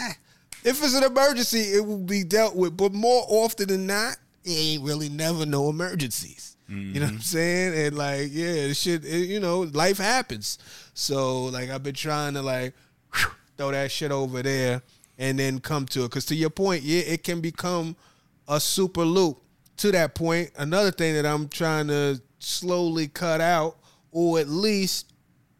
if it's an emergency, it will be dealt with. But more often than not, it ain't really never no emergencies. You know what I'm saying? And like, yeah, shit, you know, life happens. So like, I've been trying to like throw that shit over there and then come to it. Because to your point, yeah, it can become a super loop. To that point, another thing that I'm trying to slowly cut out, or at least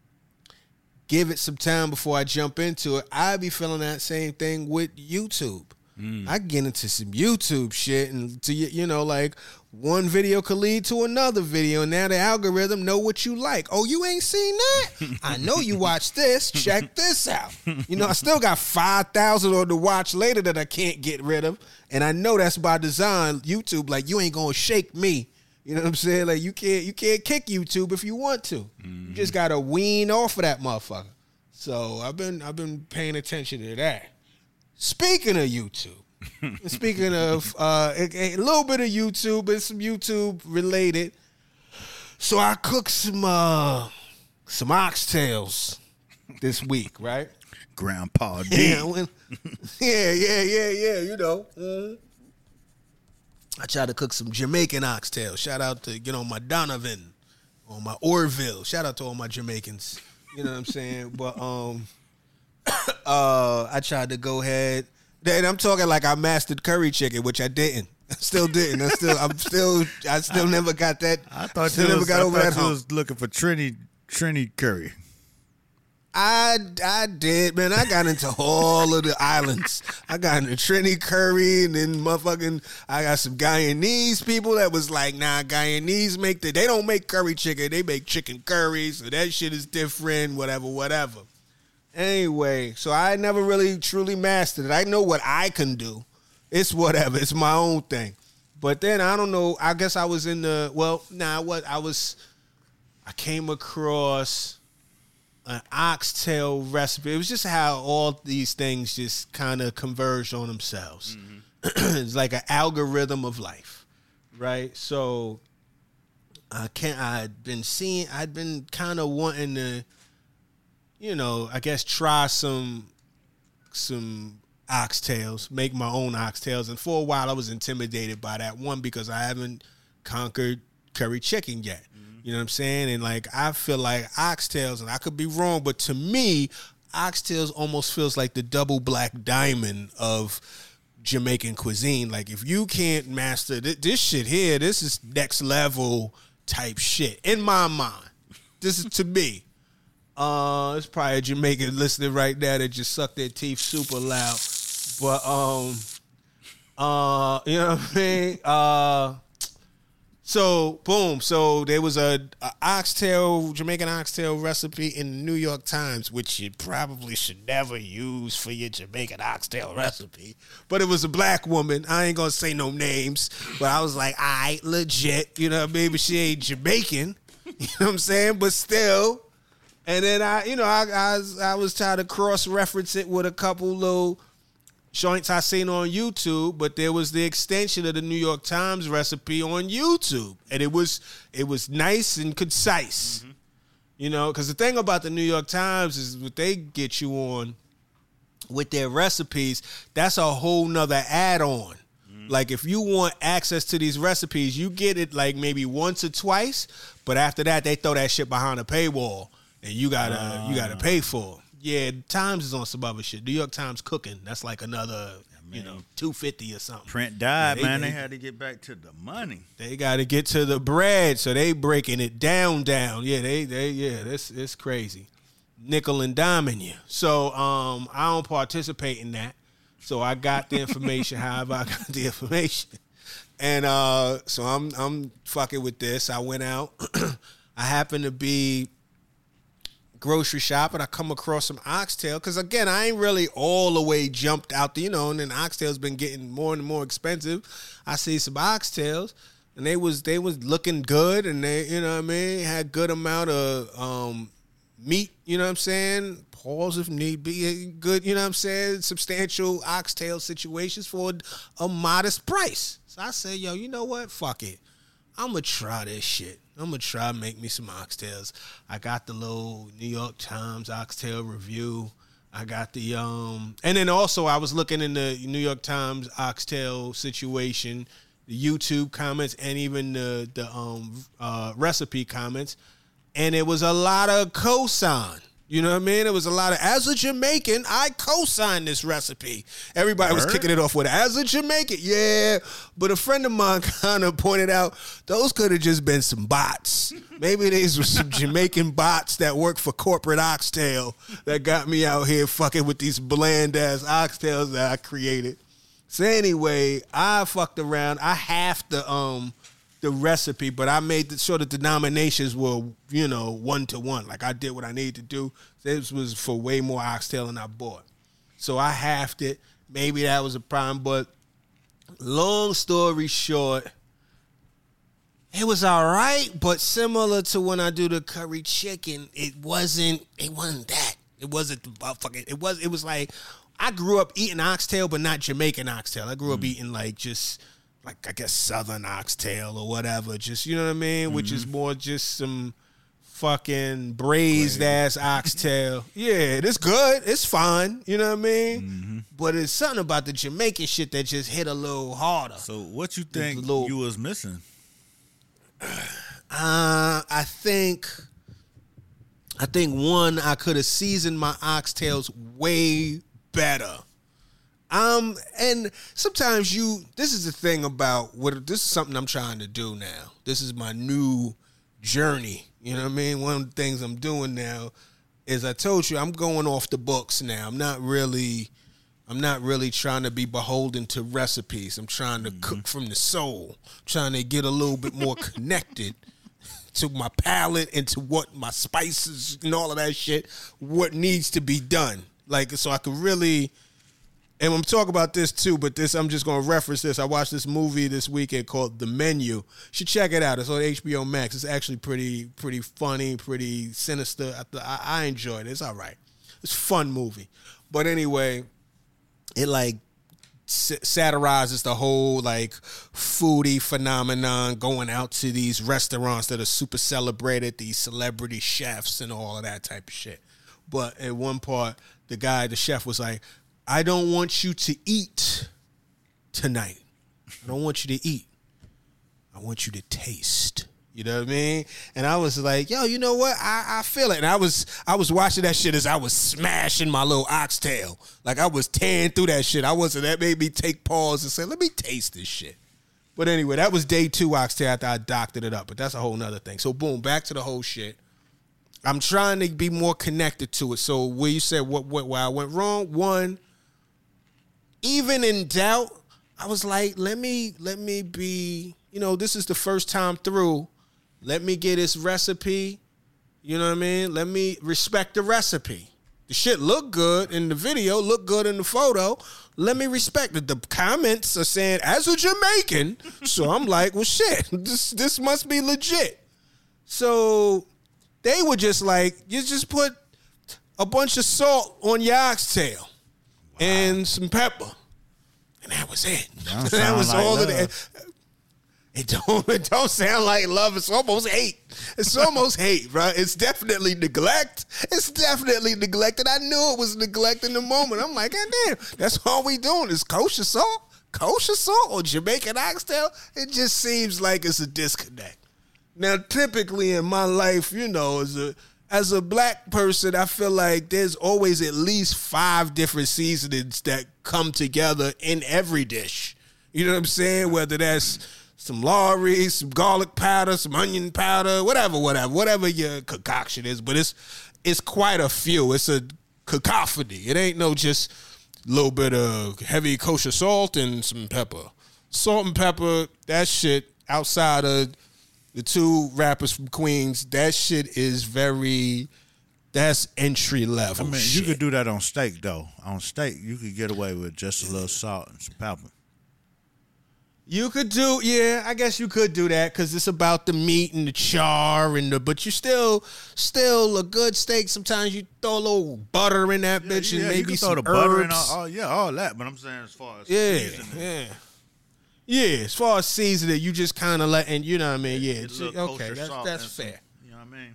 give it some time before I jump into it, I be feeling that same thing with YouTube. I get into some YouTube shit, and to, you know, like one video could lead to another video, and now the algorithm know what you like. Oh, you ain't seen that? I know you watched this. Check this out. You know, I still got 5,000 on the watch later that I can't get rid of, and I know that's by design. YouTube, like, you ain't gonna shake me. You know what I'm saying? Like, you can't kick YouTube if you want to. You just gotta wean off of that motherfucker. So I've been paying attention to that. Speaking of YouTube, speaking of a little bit of YouTube, but some YouTube related. So I cooked some oxtails this week, right? Grandpa D. Yeah. You know, I tried to cook some Jamaican oxtails. Shout out to, you know, my Donovan or my Orville. Shout out to all my Jamaicans. You know what I'm saying? But I tried to go ahead, and I'm talking like I mastered curry chicken, which I didn't. I still didn't. I still never got that. I thought you was looking for Trini curry. I did, man. I got into all of the islands. I got into Trini curry, and then I got some Guyanese people that was like, nah, Guyanese they don't make curry chicken. They make chicken curry, so that shit is different, whatever. Anyway, so I never really truly mastered it. I know what I can do. It's whatever. It's my own thing. But then, I don't know, I guess I was I came across an oxtail recipe. It was just how all these things just kind of converge on themselves. Mm-hmm. It's like an algorithm of life, right? So I'd been kind of wanting to, you know, I guess try some oxtails, make my own oxtails. And for a while I was intimidated by that. One, because I haven't conquered curry chicken yet. You know what I'm saying? And like, I feel like oxtails, and I could be wrong, but to me, oxtails almost feels like the double black diamond of Jamaican cuisine. Like, if you can't master this shit here, this is next level type shit in my mind. This is to me. It's probably a Jamaican listening right now that just sucked their teeth super loud. But you know what I mean? So boom. So there was a oxtail, Jamaican oxtail recipe in the New York Times, which you probably should never use for your Jamaican oxtail recipe. But it was a black woman. I ain't gonna say no names, but I was like, I legit, you know what I mean? But she ain't Jamaican, you know what I'm saying? But still. And then I was trying to cross reference it with a couple little joints I seen on YouTube, but there was the extension of the New York Times recipe on YouTube, and it was nice and concise. Mm-hmm. You know, because the thing about the New York Times is what they get you on with their recipes, that's a whole nother add-on. Mm-hmm. Like if you want access to these recipes, you get it like maybe once or twice, but after that they throw that shit behind a paywall, and you gotta pay for it. Yeah, Times is on some other shit. New York Times Cooking, that's like another, $250 or something. Print died, They had to get back to the money. They got to get to the bread, so they breaking it down. Yeah, it's crazy. Nickel and diming you. So I don't participate in that. So I got the information however I got the information. And so I'm fucking with this. I went out. I happened to be grocery shop and I come across some oxtail because again I ain't really all the way jumped out the, and then oxtail's been getting more and more expensive. I see some oxtails and they was looking good and they had good amount of meat, you know what I'm saying, pause if need be, good, you know what I'm saying, substantial oxtail situations for a modest price. So I said, yo, you know what, fuck it, I'm gonna try this shit. I'm going to try to make me some oxtails. I got the little New York Times oxtail review. I got the, and then also I was looking in the New York Times oxtail situation, the YouTube comments, and even the recipe comments. And it was a lot of cosign. You know what I mean? It was a lot of, as a Jamaican, I co-signed this recipe. Everybody was kicking it off with, as a Jamaican, yeah. But a friend of mine kind of pointed out, those could have just been some bots. Maybe these were some Jamaican bots that work for corporate oxtail that got me out here fucking with these bland-ass oxtails that I created. So anyway, I fucked around. I halved the recipe, but I made sure the denominations were, 1-to-1. Like I did what I needed to do. This was for way more oxtail than I bought. So I halved it. Maybe that was a problem, but long story short, it was all right, but similar to when I do the curry chicken, it wasn't that. It wasn't fucking, it was like, I grew up eating oxtail, but not Jamaican oxtail. I grew up eating like just, like, I guess Southern oxtail or whatever. Just, you know what I mean? Mm-hmm. Which is more just some fucking braised-ass oxtail. Yeah, it's good. It's fine. You know what I mean? Mm-hmm. But it's something about the Jamaican shit that just hit a little harder. So what you think you was missing? I think one, I could have seasoned my oxtails way better. And sometimes this is the thing about this is something I'm trying to do now. This is my new journey. You know what I mean? One of the things I'm doing now is, I told you, I'm going off the books now. I'm not really trying to be beholden to recipes. I'm trying to cook from the soul. I'm trying to get a little bit more connected to my palate and to what my spices and all of that shit, what needs to be done. Like, so I could really. And I'm talking about this too, but I'm just going to reference this. I watched this movie this weekend called The Menu. You should check it out. It's on HBO Max. It's actually pretty funny, pretty sinister. I enjoyed it. It's all right. It's a fun movie. But anyway, it like satirizes the whole like foodie phenomenon, going out to these restaurants that are super celebrated, these celebrity chefs and all of that type of shit. But at one part, the chef was like, I don't want you to eat tonight. I don't want you to eat. I want you to taste. You know what I mean? And I was like, yo, you know what? I feel it. And I was watching that shit as I was smashing my little oxtail. Like I was tearing through that shit. That made me take pause and say, let me taste this shit. But anyway, that was day 2 oxtail after I doctored it up. But that's a whole nother thing. So boom, back to the whole shit. I'm trying to be more connected to it. So where you said where I went wrong, one, even in doubt, I was like, let me be, this is the first time through. Let me get this recipe. You know what I mean? Let me respect the recipe. The shit look good in the video, look good in the photo. Let me respect it. The comments are saying, as a Jamaican. So I'm like, well, shit, this must be legit. So they were just like, you just put a bunch of salt on your oxtail and some pepper. And that was it. That was like all of it. It don't sound like love. It's almost hate. It's almost hate, bro. It's definitely neglect. It's definitely neglected. I knew it was neglect in the moment. I'm like, God damn, that's all we doing is kosher salt or Jamaican oxtail. It just seems like it's a disconnect. Now, typically in my life, as a black person, I feel like there's always at least 5 different seasonings that come together in every dish. You know what I'm saying? Whether that's some Lawry, some garlic powder, some onion powder, whatever your concoction is. But it's quite a few. It's a cacophony. It ain't no just a little bit of heavy kosher salt and some pepper. Salt and pepper, that shit outside of the 2 rappers from Queens, that shit is that's entry level. I mean, shit. You could do that on steak though. On steak, you could get away with just a little salt and some pepper. You could do, I guess you could do that because it's about the meat and the char but you still a good steak. Sometimes you throw a little butter in that bitch and maybe you can throw some the butter herbs. all that. But I'm saying as far as seasoning. As far as seasoning, you just kind of letting, you know what I mean? Yeah, okay, that's fair. You know what I mean?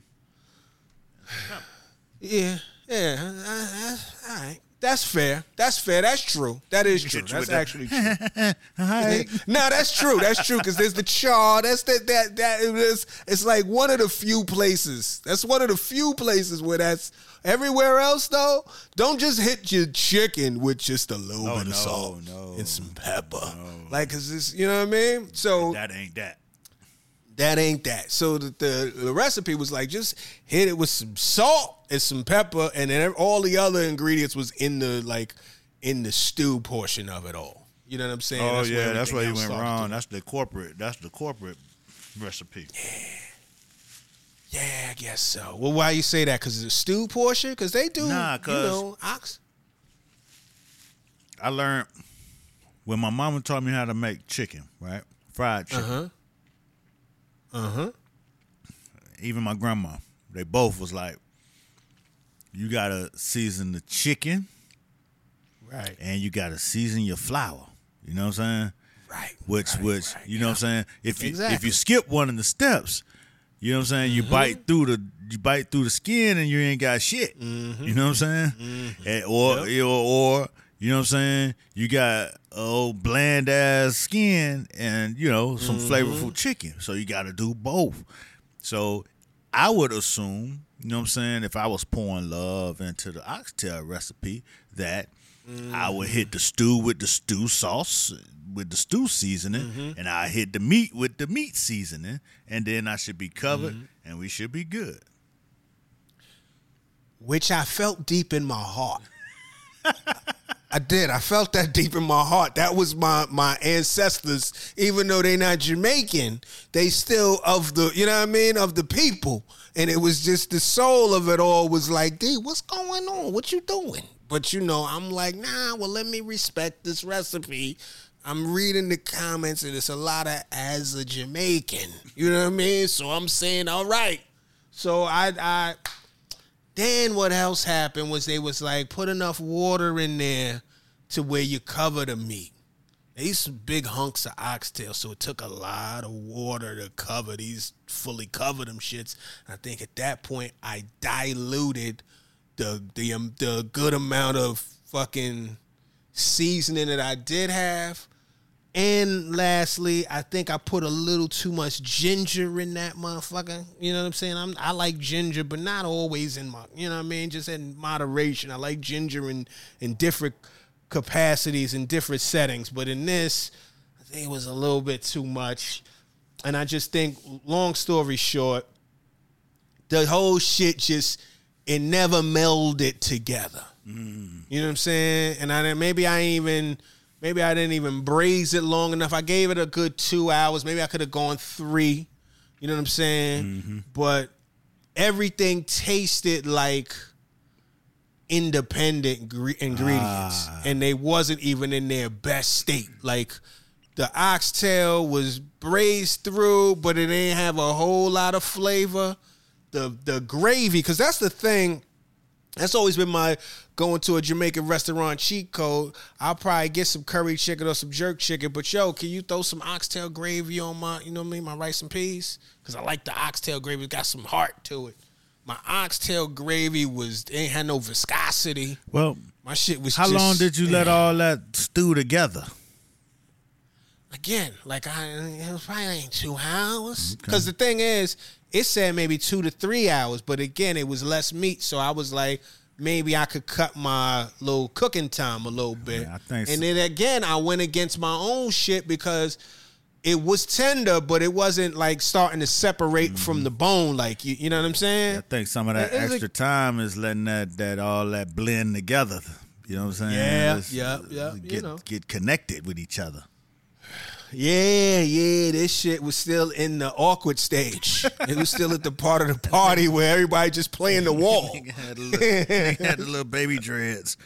All right. That's fair. That's true. That is true. That's actually true. No, that's true. That's true because there's the char. That's it's like one of the few places. That's one of the few places where that's everywhere else though. Don't just hit your chicken with just a little bit of salt and some pepper. Like, cause it's, you know what I mean? So that ain't that. That ain't that. So the recipe was like, just hit it with some salt and some pepper, and then all the other ingredients was in the stew portion of it all. You know what I'm saying? Oh, that's where you went wrong. That's the corporate recipe. Yeah, I guess so. Well, why you say that? Because it's a stew portion? Because they do, ox. I learned when my mama taught me how to make chicken, right? Fried chicken. Even my grandma, they both was like, you gotta season the chicken, right? And you gotta season your flour. You know what I'm saying? Right. Which you know what I'm saying? If you skip one of the steps, you know what I'm saying? You bite through the skin and you ain't got shit. You know what I'm saying? And, or you know what I'm saying? You got bland ass skin and some flavorful chicken. So you got to do both. So I would assume, you know what I'm saying, if I was pouring love into the oxtail recipe, that I would hit the stew with the stew sauce, with the stew seasoning, and I hit the meat with the meat seasoning, and then I should be covered and we should be good. Which I felt deep in my heart. I did. I felt that deep in my heart. That was my ancestors. Even though they not Jamaican, they still of the, you know what I mean, of the people. And it was just the soul of it all was like, D, what's going on? What you doing? But I'm like, nah, well, let me respect this recipe. I'm reading the comments and it's a lot of as a Jamaican. You know what I mean? So I'm saying, all right. So then what else happened was they was like, put enough water in there to where you cover the meat. They used some big hunks of oxtail, so it took a lot of water to fully cover them shits. I think at that point I diluted the good amount of fucking seasoning that I did have. And lastly, I think I put a little too much ginger in that motherfucker. You know what I'm saying? I like ginger, but not always in my, you know what I mean? Just in moderation. I like ginger in different capacities in different settings. But in this, I think it was a little bit too much. And I just think, long story short, the whole shit it never melded together. You know what I'm saying? And maybe I ain't even Maybe I didn't even braise it long enough. I gave it a good 2 hours. Maybe I could have gone 3. You know what I'm saying? Mm-hmm. But everything tasted like independent ingredients, and they wasn't even in their best state. Like the oxtail was braised through, but it didn't have a whole lot of flavor. The gravy, because that's the thing. That's always been my going to a Jamaican restaurant cheat code. I'll probably get some curry chicken or some jerk chicken, but yo, can you throw some oxtail gravy on my, you know what I mean, my rice and peas? Because I like the oxtail gravy. It's got some heart to it. My oxtail gravy ain't had no viscosity. Well, my shit was how long did you let all that stew together? Again, like it was probably like 2 hours. Because the thing is, it said maybe 2 to 3 hours, but again, it was less meat, so I was like, maybe I could cut my little cooking time a little bit. Yeah, I think so. And then again, I went against my own shit because it was tender, but it wasn't like starting to separate from the bone, like you know what I'm saying? I think some of that extra time is letting that all that blend together. You know what I'm saying? Yeah. Get connected with each other. Yeah, this shit was still in the awkward stage. It was still at the part of the party where everybody just playing the wall. had the little baby dreads.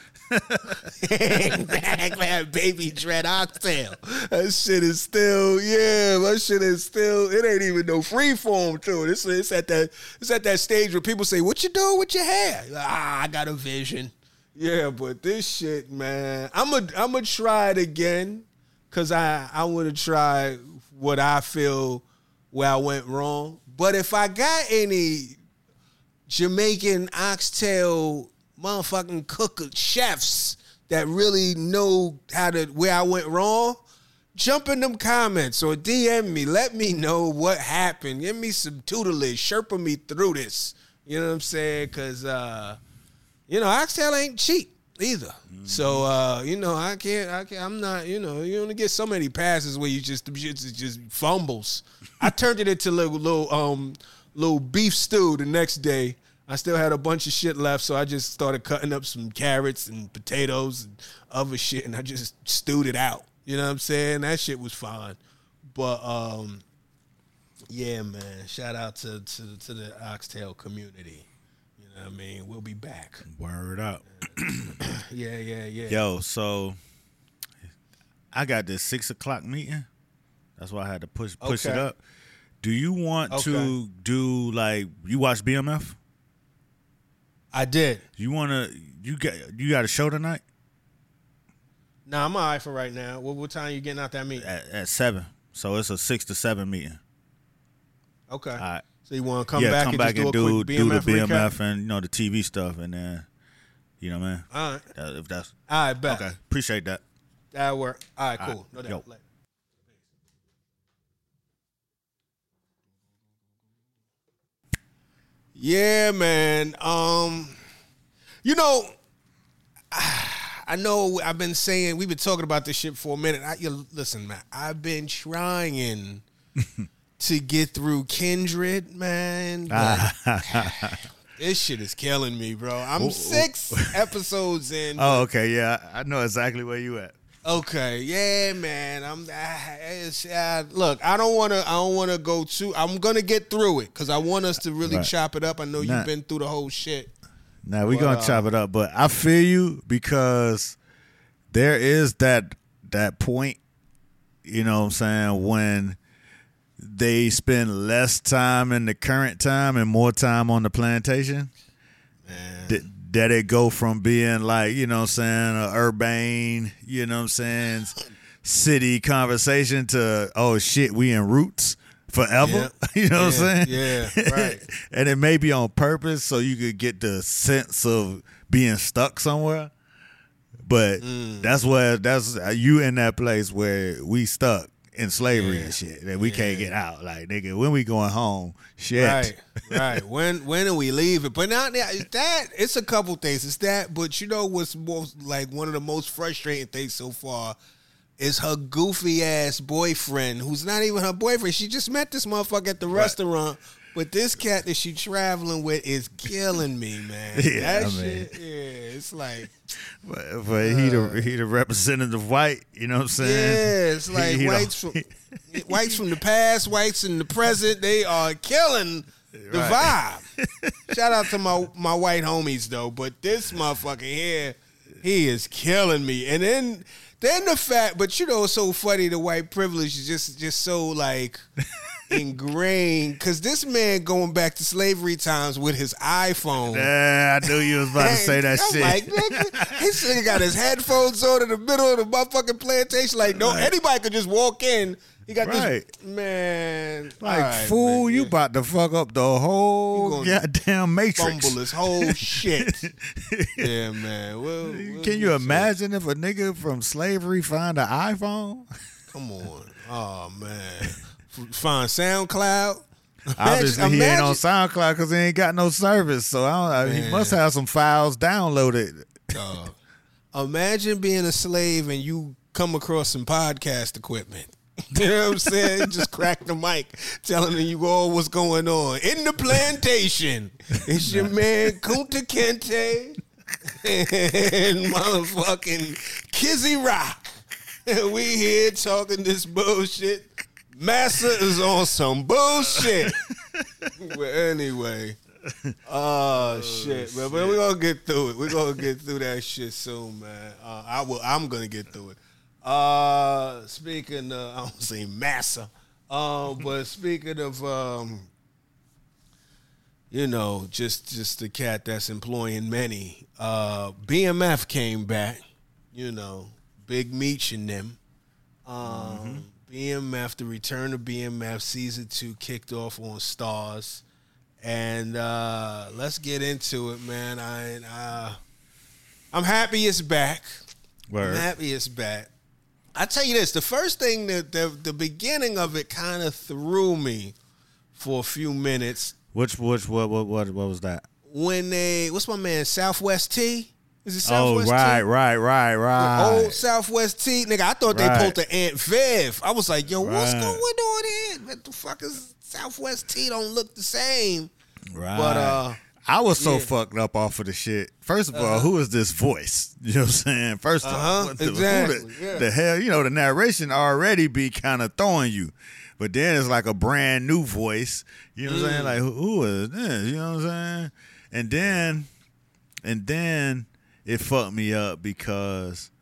That baby dread oxtail. That shit is still, it ain't even no free form to it. It's at that stage where people say, what you doing with your hair? I got a vision. Yeah, but this shit, man, I'm a try it again. Because I want to try what I feel where I went wrong. But if I got any Jamaican oxtail motherfucking chefs that really know where I went wrong, jump in them comments or DM me. Let me know what happened. Give me some tutelage. Sherpa me through this. You know what I'm saying? Because, oxtail ain't cheap either. So, I can't, I'm not, you only get so many passes where you just fumbles. I turned it into little beef stew the next day. I still had a bunch of shit left, so I just started cutting up some carrots and potatoes and other shit, and I just stewed it out. You know what I'm saying? That shit was fine. But, yeah, man, shout out to the oxtail community. I mean, we'll be back. Word up. Yeah. Yo, so I got this 6 o'clock meeting. That's why I had to push it up. Do you want to do you watch BMF? I did. You got a show tonight? Nah, I'm all right for right now. What time you getting out that meeting? At 7. So it's a 6 to 7 meeting. Okay. All right. So you want to come back and do the BMF recap? And the TV stuff, and then man. All right. If that's all right, bet. Okay, appreciate that. That'll work. All right, cool. No doubt. Later. Yeah, man. I know I've been saying we've been talking about this shit for a minute. Listen, man. I've been trying to get through Kindred, man. This shit is killing me, bro. I'm 6 episodes in. Oh, okay, yeah. I know exactly where you at. Okay, yeah, man. Look, I don't want to go too. I'm gonna get through it because I want us to really chop it up. I know you've been through the whole shit. Now we gonna chop it up, but I feel you because there is that point. You know what I'm saying, when they spend less time in the current time and more time on the plantation. Man. That it go from being like, you know what I'm saying, a urbane, you know what I'm saying, city conversation to, oh shit, we in roots forever. Yeah. You know what I'm saying? Yeah, right. And it may be on purpose so you could get the sense of being stuck somewhere. But that's you in that place where we stuck in slavery and shit that we can't get out. Like, nigga, when we going home? Shit. Right. When are we leaving? But now that it's a couple things. It's that, but you know what's most like one of the most frustrating things so far is her goofy ass boyfriend, who's not even her boyfriend. She just met this motherfucker at the restaurant But this cat that she traveling with is killing me, man. Yeah, that I shit, it's like, but he the representative white. You know what I'm saying? yeah, it's like He whites from the past, whites in the present. They are killing the vibe. Shout out to my white homies though, but this motherfucker here, he is killing me. And then the fact, but you know, it's so funny. The white privilege is just so like ingrained, because this man going back to slavery times with his iPhone. Yeah, I knew you was about to say that I'm shit. like, nigga, this nigga got his headphones on in the middle of the motherfucking plantation. Like, no, anybody could just walk in. He got this, man. Like, right, fool, man, you about to fuck up the whole goddamn Matrix. fumble his whole shit. Yeah, man. Can you imagine if a nigga from slavery find an iPhone? Come on. Oh, man. Find SoundCloud. Obviously, he ain't on SoundCloud because he ain't got no service. So he must have some files downloaded. Imagine being a slave and you come across some podcast equipment. You know what I'm saying? Just crack the mic, telling you all what's going on in the plantation. It's your man Kunta Kinte and motherfucking Kizzy Rock. And we here talking this bullshit. Massa is on some bullshit. But anyway, shit, man. But we're gonna get through it. We're gonna get through that shit soon, man. I'm gonna get through it. Speaking of, I don't say massa, but speaking of, you know, just the cat that's employing many. BMF came back, you know, Big Meech and them. BMF, the return of BMF season 2 kicked off on Stars, and let's get into it, man. I'm happy it's back. Word. I'm happy it's back. I tell you this, the first thing that the beginning of it kind of threw me for a few minutes. What was that? When what's my man, Southwest T? Is it Oh, Southwest T? right. The old Southwest T, nigga. I thought they pulled the Aunt Viv. I was like, yo, what's going on here? What the fuck is Southwest T? Don't look the same. Right. But I was so fucked up off of the shit. First of all, who is this voice? You know what I'm saying? First of all, exactly. The hell, you know, the narration already be kind of throwing you. But then it's like a brand new voice. You know what I'm saying? Like, who is this? You know what I'm saying? And then it fucked me up because,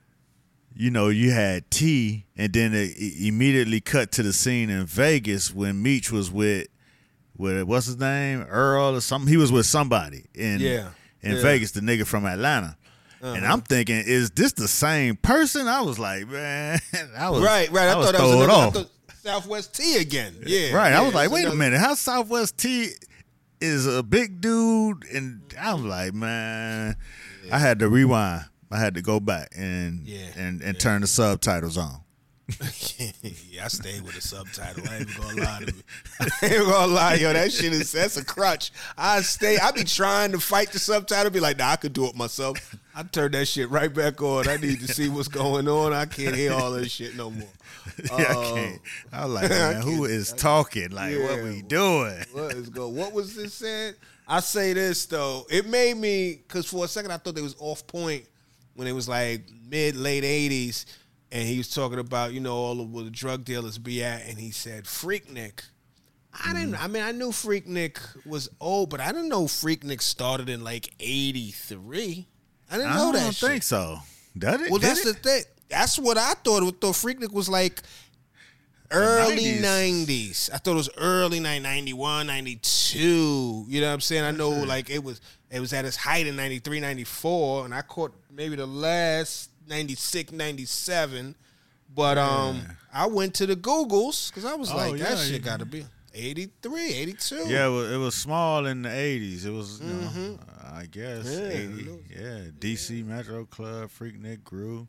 you know, you had T, and then it immediately cut to the scene in Vegas when Meech was with what's his name, Earl or something. He was with somebody in Vegas, the nigga from Atlanta. And I'm thinking, is this the same person? I was like, man, I was right. I thought that was Southwest T again. Yeah, right. I was like, wait a minute, how Southwest T is a big dude? And I was like, man, I had to rewind. I had to go back and turn the subtitles on. Yeah, I stayed with the subtitle. I ain't gonna lie to me. I ain't gonna lie, yo. That's a crutch. I be trying to fight the subtitle, be like, nah, I could do it myself. I turn that shit right back on. I need to see what's going on. I can't hear all this shit no more. I can't. I was like, man, who is talking? Like, what we doing? What was this said? I say this though. It made me, because for a second I thought they was off point when it was like late 80s. And he was talking about, you know, all of where the drug dealers be at, and he said Freaknik. I knew Freaknik was old, but I didn't know Freaknik started in like 83. I didn't know that. I don't think so. Does it? Well, that's the thing. That's what I thought. I thought Freaknik was like early 90s. I thought it was early 91, 92. You know what I'm saying? I know like it was at its height in 93, 94, and I caught maybe the last 96, 97, but I went to the Googles because I was that shit got to be 83, 82. Yeah, it was small in the 80s. It was, you know, I guess, 80. Yeah, DC Metro Club, Freaknik grew.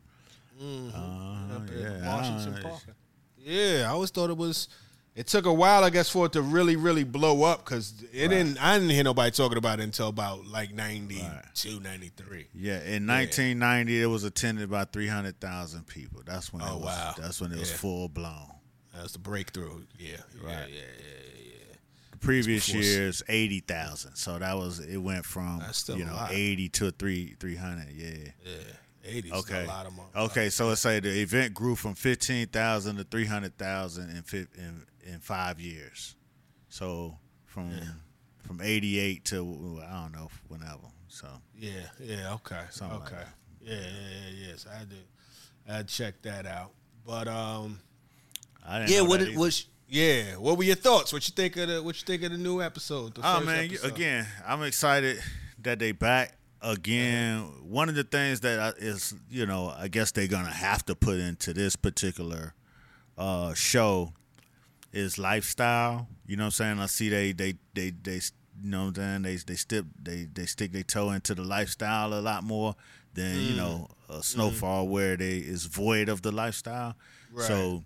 Washington Park. Yeah, I always thought it took a while, I guess, for it to really, really blow up because I didn't hear nobody talking about it until about like 92, 93. Yeah, in 1990, it was attended by 300,000 people. That's when wow. That's when it was full blown. That's the breakthrough. Yeah. Right. Yeah. The previous year's 80,000. So it went from That's still a lot. 80 to 300. Yeah. Yeah. 80 is still a lot of money. Okay, so let's say the event grew from 15,000 to 300,000 in 5 years. So from 88 to I don't know whenever. So okay, something like that. yes, I had to check that out. But I didn't know that either. what were your thoughts? What you think of the new episode? The first episode? Again, I'm excited that they back. Again, one of the things that is, I guess they're gonna have to put into this particular show is lifestyle. You know what I'm saying? I see they you know what I'm saying, they stick their toe into the lifestyle a lot more than a Snowfall where they is void of the lifestyle. Right. So,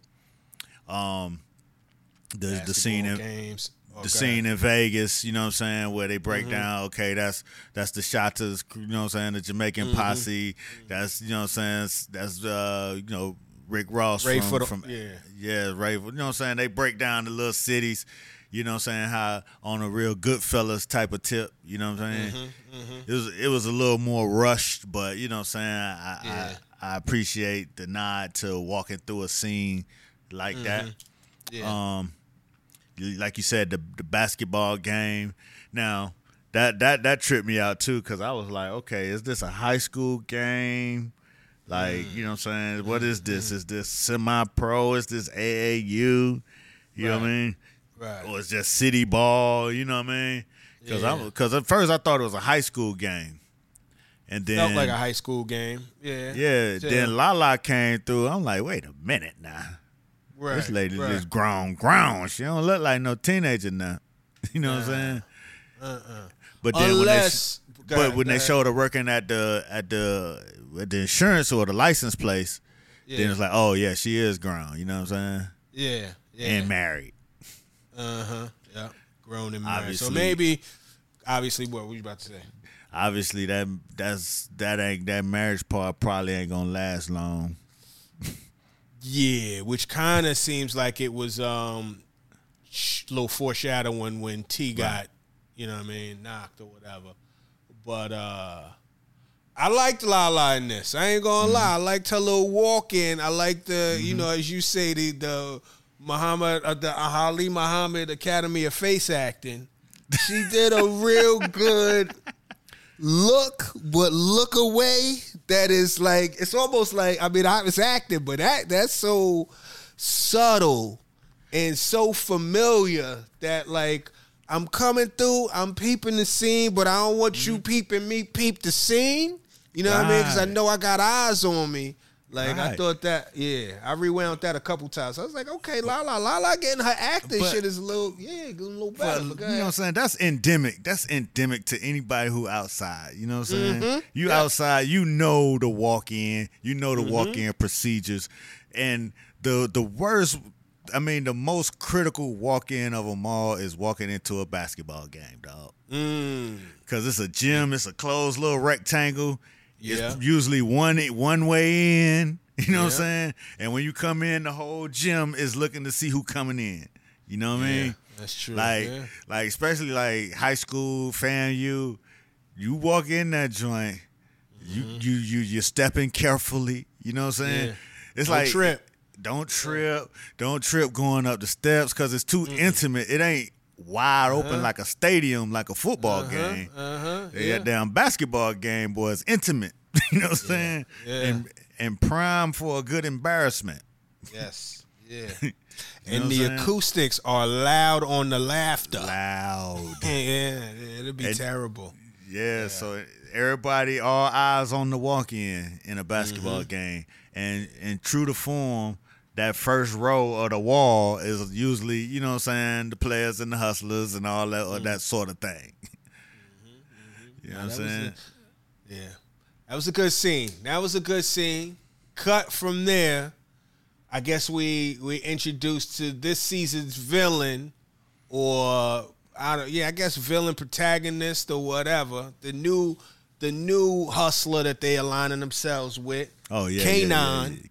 the scene in games. The scene in Vegas, you know what I'm saying, where they break down, okay, that's the Shotas, you know what I'm saying, the Jamaican posse, that's, you know what I'm saying, that's, Rick Ross Ray from Ray, you know what I'm saying, they break down the little cities, you know what I'm saying, how on a real Goodfellas type of tip, you know what I'm saying, it was a little more rushed, but, you know what I'm saying, I appreciate the nod to walking through a scene like that. Yeah. Like you said, the basketball game. Now that tripped me out too, because I was like, okay, is this a high school game? Like, you know what I'm saying? What is this? Is this semi-pro? Is this AAU? You know what I mean? Right. Or is just city ball? You know what I mean? Because at first I thought it was a high school game, and then felt like a high school game. Yeah. Yeah. Then Lala came through. I'm like, wait a minute now. Right, this lady just grown. She don't look like no teenager now. You know what I'm saying? But then when they showed her working at the insurance or the license place, then it's like, oh yeah, she is grown. You know what I'm saying? Yeah. And married. Yeah. Grown and married. So maybe, obviously, what were you about to say? Obviously, that marriage part probably ain't gonna last long. Yeah, which kind of seems like it was little foreshadowing when T got, you know what I mean, knocked or whatever. But I liked Lala in this. I ain't gonna lie. I liked her little walk in. I liked the, as you say, the Muhammad, the Ali Muhammad Academy of Face Acting. She did a real good look away. That is like, it's almost like, I mean, I was acting, but that's so subtle and so familiar that, like, I'm coming through, I'm peeping the scene, but I don't want you peeping me peep the scene. You know what I mean? Because I know I got eyes on me. Like, I thought that, I rewound that a couple times. I was like, okay, Lala getting her acting shit is a little better. You know what I'm saying? That's endemic. That's endemic to anybody who outside. You know what I'm saying? You outside, you know the walk-in. You know the walk-in procedures. And the worst, I mean, the most critical walk-in of them all is walking into a basketball game, dog. Because it's a gym. It's a closed little rectangle. It's usually one way in, you know what I'm saying? And when you come in, the whole gym is looking to see who coming in. You know what I mean? That's true. Like especially like high school, FAMU, you walk in that joint, you're stepping carefully. You know what I'm saying? It's Don't trip going up the steps because it's too intimate. It ain't wide open like a stadium, like a football game. That damn basketball game, boy, is intimate. You know what I'm saying? And prime for a good embarrassment. Yes. Yeah. And the acoustics are loud on the laughter. Loud. It'll be terrible. Yeah, so everybody, all eyes on the walk-in in a basketball game. And true to form, that first row of the wall is usually, you know what I'm saying, the players and the hustlers and all that, or that sort of thing. You know what I'm saying? That was a good scene. Cut from there, I guess we introduced to this season's villain, or I guess villain protagonist or whatever. The new hustler that they aligning themselves with. Oh yeah, K9.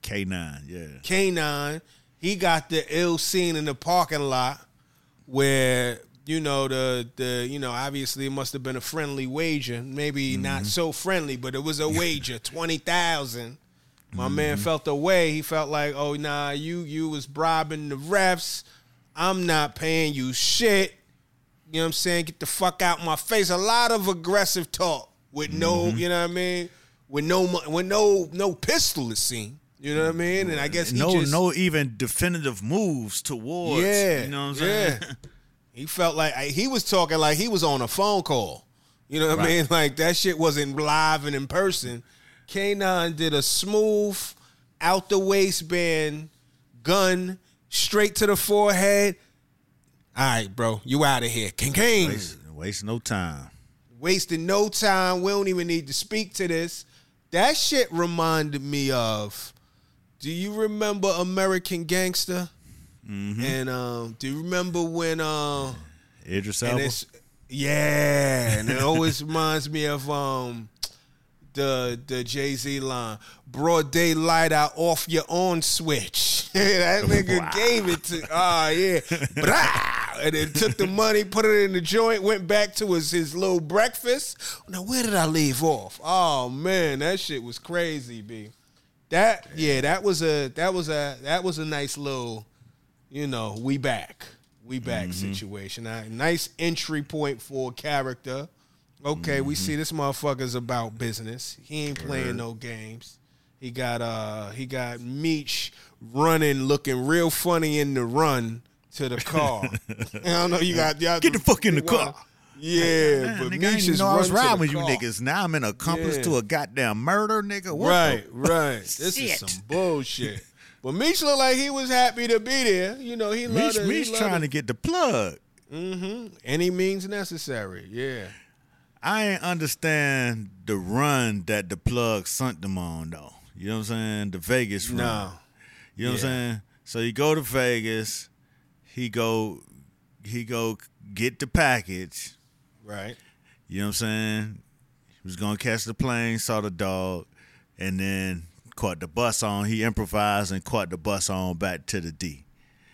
K9. He got the ill scene in the parking lot where obviously it must have been a friendly wager. Maybe not so friendly, but it was a wager, 20,000. My man felt the way. He felt like, oh, nah, you was bribing the refs. I'm not paying you shit. You know what I'm saying? Get the fuck out my face. A lot of aggressive talk with no, you know what I mean? With no pistol is seen. You know what I mean? And I guess no even definitive moves towards. Yeah, you know what I'm saying? Yeah. He felt like he was talking like he was on a phone call. You know what I mean? Like that shit wasn't live and in person. K9 did a smooth, out the waistband gun straight to the forehead. All right, bro, you out of here. King. Waste no time. Wasting no time. We don't even need to speak to this. That shit reminded me of, do you remember American Gangster? Mm-hmm. And do you remember when Idris Elba? And it always reminds me of the Jay-Z line, broad daylight out off your own switch. That nigga gave it to, and then took the money, put it in the joint, went back to his little breakfast. Now, where did I leave off? Oh man, that shit was crazy, B. That was a nice little, we back situation. Nice entry point for a character. Okay, we see this motherfucker's about business. He ain't playing no games. He got Meech running, looking real funny in the run to the car. I don't know. Y'all get the fuck in the car. Yeah, man, but nigga, Meech is I was running riding to with the you car. niggas. Now I'm an accomplice to a goddamn murder, nigga. What Right. This is some bullshit. But Meech looked like he was happy to be there. He loved Meech trying to get the plug. Any means necessary. Yeah. I ain't understand the run that the plug sent them on, though. You know what I'm saying? The Vegas run. No. You know what I'm saying? So you go to Vegas, he go get the package. Right. You know what I'm saying? He was going to catch the plane, saw the dog, and then caught the bus on. He improvised and caught the bus on back to the D.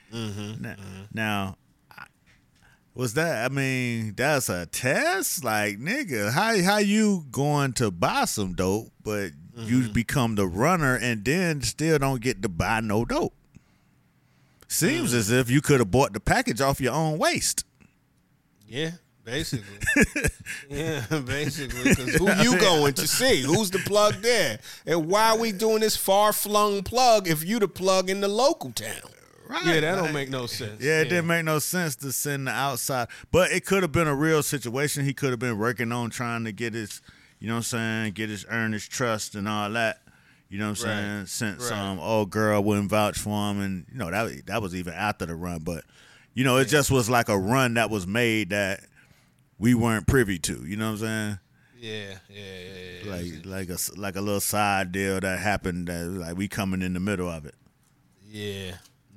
Now was that? I mean, that's a test. Like, nigga, how you going to buy some dope, but you become the runner and then still don't get to buy no dope? Seems as if you could have bought the package off your own waist. Yeah, basically. Because who you going to see? Who's the plug there? And why are we doing this far-flung plug if you the plug in the local town? Right. Yeah, that don't make no sense. Yeah, it didn't make no sense to send the outside. But it could have been a real situation. He could have been working on trying to get his, earn his trust and all that. You know what I'm saying? Sent some old girl wouldn't vouch for him, and that was even after the run. But it just was like a run that was made that we weren't privy to. You know what I'm saying? Yeah. Like a little side deal that happened that like we coming in the middle of it. Yeah.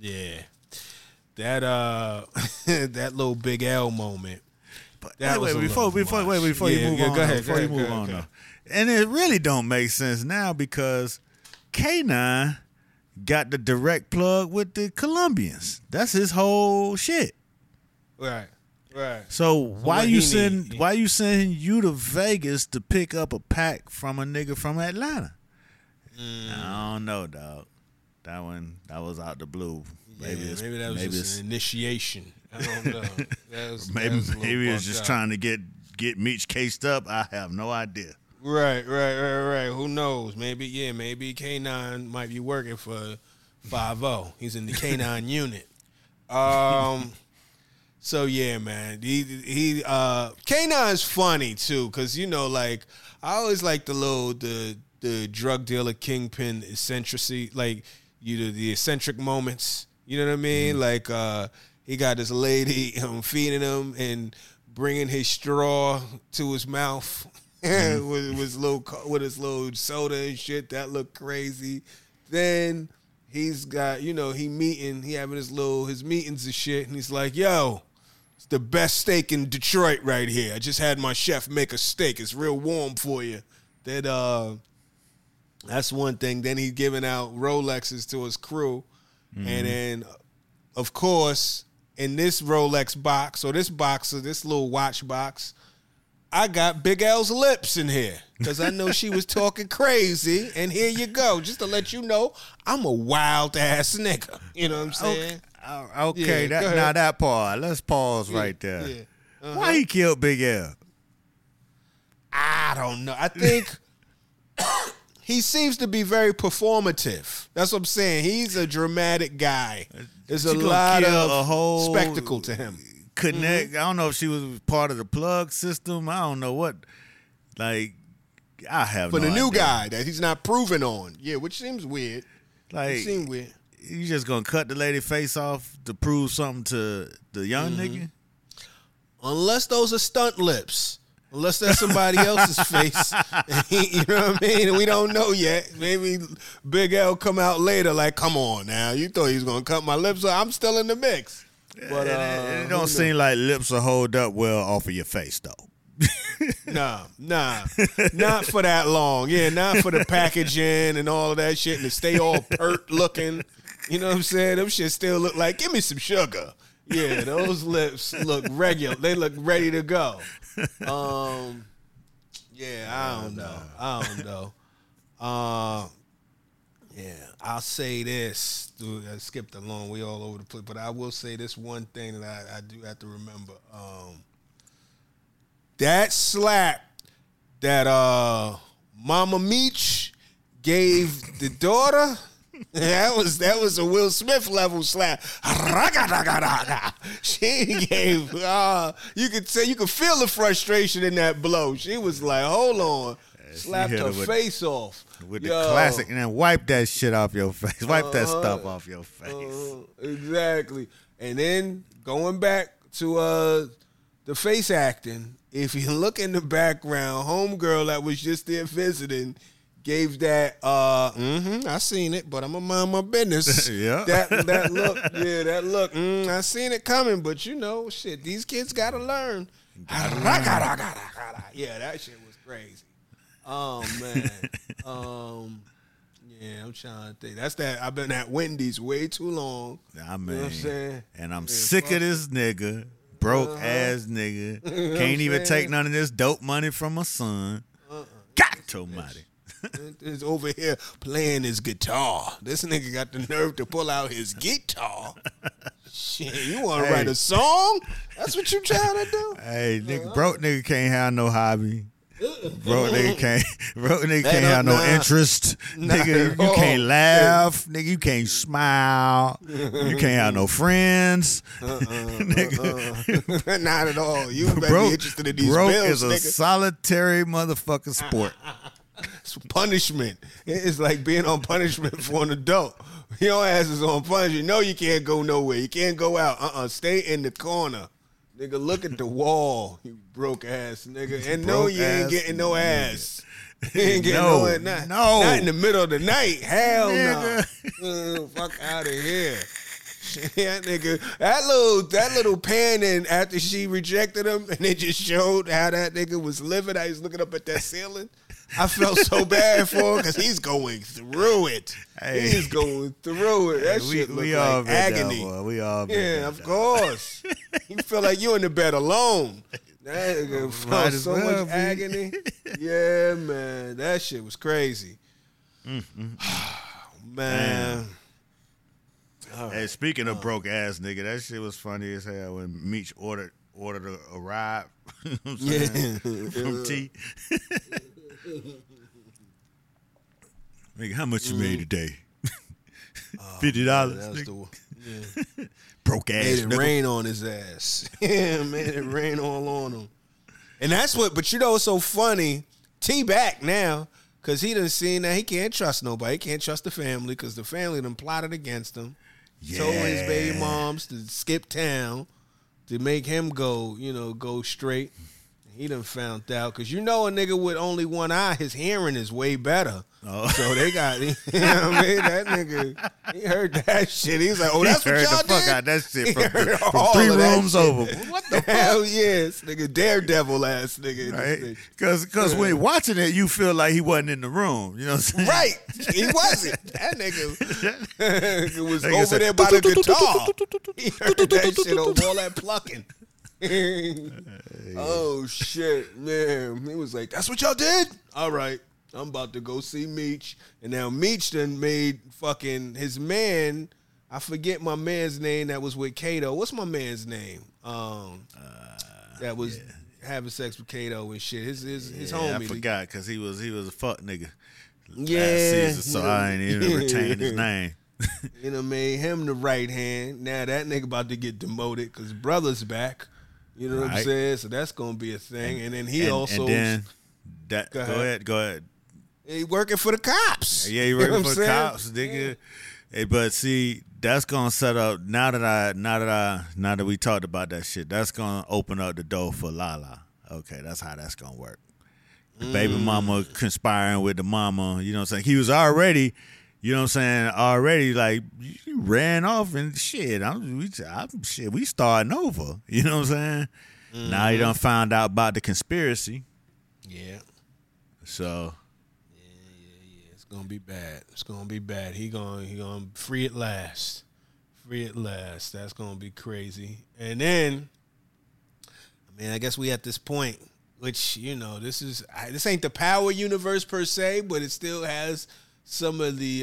That that little Big L moment. But before you move on. And it really don't make sense now because K9 got the direct plug with the Colombians. That's his whole shit. Right. So why you send you to Vegas to pick up a pack from a nigga from Atlanta? I don't know, dog. That was out the blue. Maybe that was just an initiation. I don't know. Maybe it's just trying to get Meech cased up. I have no idea. Right. Who knows? Maybe K9 might be working for 5-0. He's in the K9 unit. So yeah, man. He K9's funny too, because I always like the drug dealer kingpin eccentricity, like the eccentric moments. You know what I mean? Like he got this lady feeding him and bringing his straw to his mouth with his little soda and shit. That looked crazy. Then he's got he having his meetings and shit, and he's like, yo, it's the best steak in Detroit right here. I just had my chef make a steak. It's real warm for you. That's one thing. Then he's giving out Rolexes to his crew. And then, of course, in this Rolex box or this little watch box, I got Big L's lips in here because I know she was talking crazy. And here you go, just to let you know, I'm a wild ass nigga. You know what I'm saying? Okay, Yeah, now that part. Let's pause right there. Yeah. Why he killed Big L? I don't know. I think he seems to be very performative. That's what I'm saying. He's a dramatic guy. There's a lot of a whole spectacle to him. Connect. I don't know if she was part of the plug system. I don't know what. Like, I have For no the new idea. guy that he's not proven on. Yeah, which seems weird. Like, It seems weird. you just gonna cut the lady face off to prove something to the young nigga? Unless those are stunt lips. Unless that's somebody else's face. You know what I mean? We don't know yet. Maybe Big L come out later like, come on now. You thought he was going to cut my lips off. I'm still in the mix. But It don't seem like lips will hold up well off of your face, though. Nah. Not for that long. Yeah, not for the packaging and all of that shit and to stay all pert looking. You know what I'm saying? Them shit still look like, give me some sugar. Yeah, those lips look regular. They look ready to go. Yeah, I don't know. Yeah, I'll say this. Dude, I skipped along. We all over the place, but I will say this one thing that I do have to remember. That slap that Mama Meech gave the daughter. That was a Will Smith level slap. She gave. You could feel the frustration in that blow. She was like, "Hold on," slapped her face off with the classic, and then wipe that shit off your face. Wipe that stuff off your face. Exactly. And then going back to the face acting. If you look in the background, homegirl that was just there visiting. Gave that, I seen it, but I'm gonna mind my business. Yeah. That look, I seen it coming, but you know, shit, these kids gotta learn. Yeah, that shit was crazy. Oh man. Yeah, I'm trying to think. That's that. I've been at Wendy's way too long. I mean, you know what I'm saying? And I'm sick of this nigga, broke ass nigga. Can't even take none of this dope money from my son. God almighty. Is over here playing his guitar. This nigga got the nerve to pull out his guitar. Shit, you want to write a song? That's what you trying to do? Hey, nigga, broke nigga can't have no hobby. Broke nigga can't have no interest. Nigga, you can't laugh. Nigga, you can't smile. You can't have no friends. Nigga. Not at all. You better be interested in these broke bills, is a solitary motherfucking sport. It's punishment. It's like being on punishment for an adult. Your ass is on punishment. No, you can't go nowhere. You can't go out. Stay in the corner. Nigga, look at the wall, you broke ass nigga. And no, you ain't getting no ass. You ain't getting not in the middle of the night. Hell no. Fuck out of here. Yeah, nigga. That little panning after she rejected him and it just showed how that nigga was living. How he's looking up at that ceiling. I felt so bad for him because he's going through it. Hey. He's going through it. That shit look like agony. There, we all been there, of course. You feel like you in the bed alone. That nigga felt so much agony. Yeah, man. That shit was crazy. Man. Hey, speaking of broke ass nigga, that shit was funny as hell when Meech ordered a ride. You know what I'm saying? From T. Nigga, how much you made today? $50. Broke ass. Made it nigga. rain on his ass. Yeah, made it rain all on him. And that's what. But you know, it's so funny. T back now because he done seen that he can't trust nobody. He can't trust the family because the family done plotted against him. Yeah. Told his baby moms to skip town to make him go straight. He done found out. Because you know a nigga with only one eye, his hearing is way better. Oh. So they got, you know what I mean? That nigga, he heard that shit. He's like, oh, that's what heard y'all the fuck did? out that shit He from heard all 3 of that rooms shit. over. What the fuck? Hell yes. Nigga, daredevil ass nigga. Right? Because when you're watching it, you feel like he wasn't in the room. You know what I'm saying? Right. He wasn't. That nigga was Nigga over said, there by the guitar. He heard that shit over all that plucking. Oh, shit, man. He was like, that's what y'all did? All right. I'm about to go see Meech. And now Meech done made fucking his man, I forget my man's name that was with Kato. What's my man's name? That was having sex with Kato and shit. His homie. I forgot because he was a fuck nigga Yeah. last season, so I ain't even retained his name. You know, made him the right hand. Now that nigga about to get demoted because brother's back. You know what I'm Right. saying? So that's gonna be a thing. And then he also and then that Go go ahead. he working for the cops. Yeah, he You know working what I'm for the saying? cops, nigga. Hey, but see, that's gonna set up now that we talked about that shit. That's gonna open up the door for Lala. Okay, that's how that's gonna work. The baby mama conspiring with the mama. You know what I'm saying? He was already. You know what I'm saying? Already, like, you ran off and shit. We starting over. You know what I'm saying? Now you done found out about the conspiracy. Yeah. So, Yeah. It's gonna be bad. It's gonna be bad. He gonna free at last. Free at last. That's gonna be crazy. And then, I mean, I guess we at this point, which, you know, this ain't the Power universe per se, but it still has some of the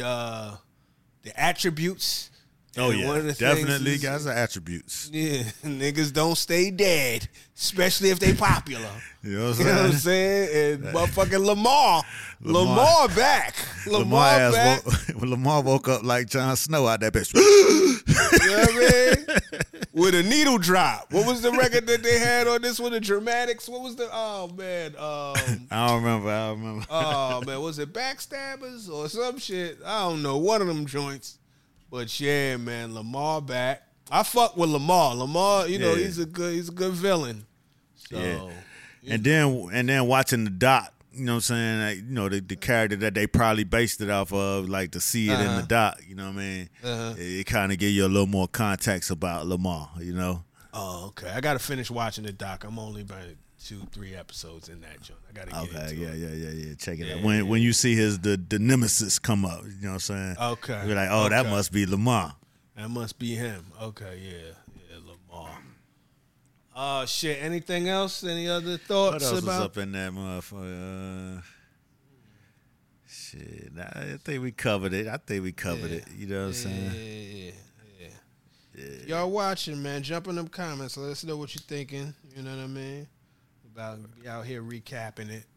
attributes. oh And yeah, one of the definitely things is- got the attributes. Yeah, niggas don't stay dead, especially if they popular. You know what You know what I'm I'm saying? saying? And motherfucking Lamar back. Lamar back. Lamar woke up like Jon Snow out that bitch. You know what I mean? With a needle drop. What was the record that they had on this one? The Dramatics? What was the, oh man. I don't remember. Oh man, was it Backstabbers or some shit? I don't know. One of them joints. But yeah, man, Lamar back. I fuck with Lamar. Lamar, you know, Yeah. he's a good villain. So Yeah. And then watching the doc, you know what I'm saying? Like, you know, the character that they probably based it off of, like to see it in the doc, you know what I mean? It kind of give you a little more context about Lamar, you know? Oh, okay. I gotta finish watching the doc. I'm only about 2-3 episodes in that joint. I gotta get into it. Yeah. Check it out. Yeah. When you see the nemesis come up, you know what I'm saying? Okay. You're like, oh, that Okay. must be Lamar. That must be him. Okay, yeah, Lamar. Oh shit. Anything else? Any other thoughts What else was about? up in that motherfucker? Shit, I think we covered it. You know what I'm saying? Yeah. Y'all watching, man? Jump in them comments. Let us know what you're thinking. You know what I mean? About be out here recapping it.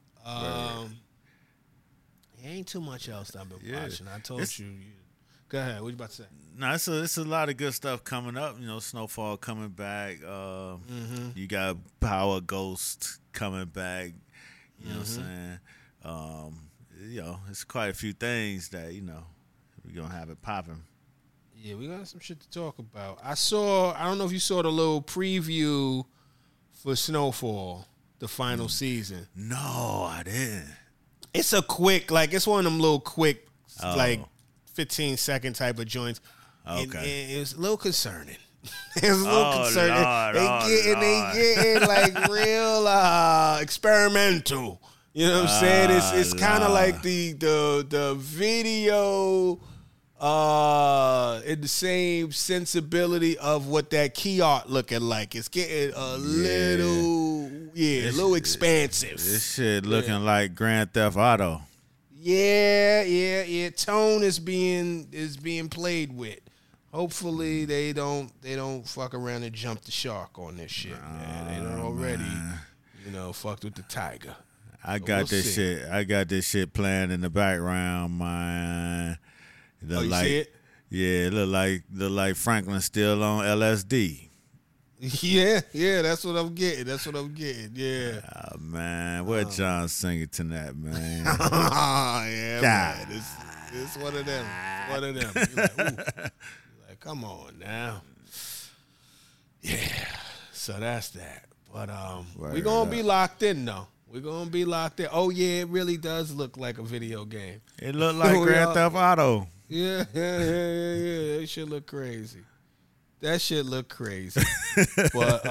Ain't too much else I've been watching. I told you. Go ahead. What you about to say? No, it's a lot of good stuff coming up. You know, Snowfall coming back. You got Power Ghost coming back. You know what I'm saying? You know, it's quite a few things that, you know, we're gonna have it popping. Yeah, we got some shit to talk about. I don't know if you saw the little preview for Snowfall, the final season. No, I didn't. It's a quick, like, it's one of them little quick, like, 15-second type of joints. Okay. And it was a little concerning. It was a little concerning. Lord, They getting like real experimental. You know what I'm saying? It's kind of like the video in the same sensibility of what that key art looking like. It's getting a little expansive. This shit looking like Grand Theft Auto. Yeah. Tone is being played with. Hopefully they don't fuck around and jump the shark on this shit, man. They done already, you know, fucked with the tiger. I got this shit playing in the background, man. You see it? Yeah, it look like Franklin still on LSD. Yeah, that's what I'm getting. Yeah. Oh, man, what John singing tonight, man? Yeah, man. It's one of them. One of them. You're like, come on now. Yeah. So that's that. But Word we're going to be up. locked in, though. We're going to be locked in. Oh, yeah, it really does look like a video game. It looked like We Grand all- Theft Auto. Yeah. That shit look crazy. But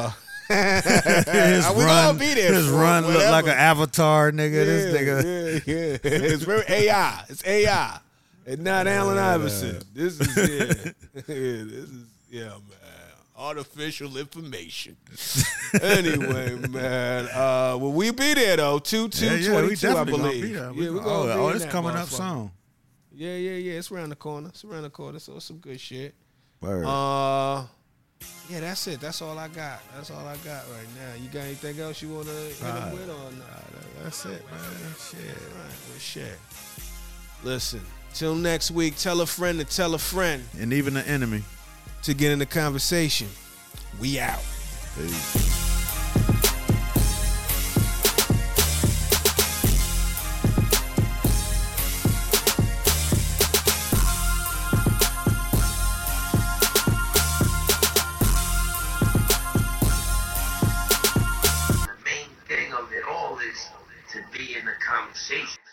His we run, gonna be there. his for it, run looked like whatever. an avatar, nigga. This nigga. Yeah. It's very AI. It's AI. It's not Allen Iverson. This is man. Artificial information. Anyway, man. Will we be there though? we 22, I definitely gonna believe. be there. Yeah, we're gonna be in it's that coming up motherfucker. soon. Yeah. It's around the corner. So it's some good shit. Word. Yeah, that's it. That's all I got. That's all I got right now. You got anything else you wanna hit them with or not? That's it, man. Shit. All right, well, shit. Listen, till next week, tell a friend to tell a friend And even the enemy. to get in the conversation. We out. Peace. The main thing of it all is to be in the conversation.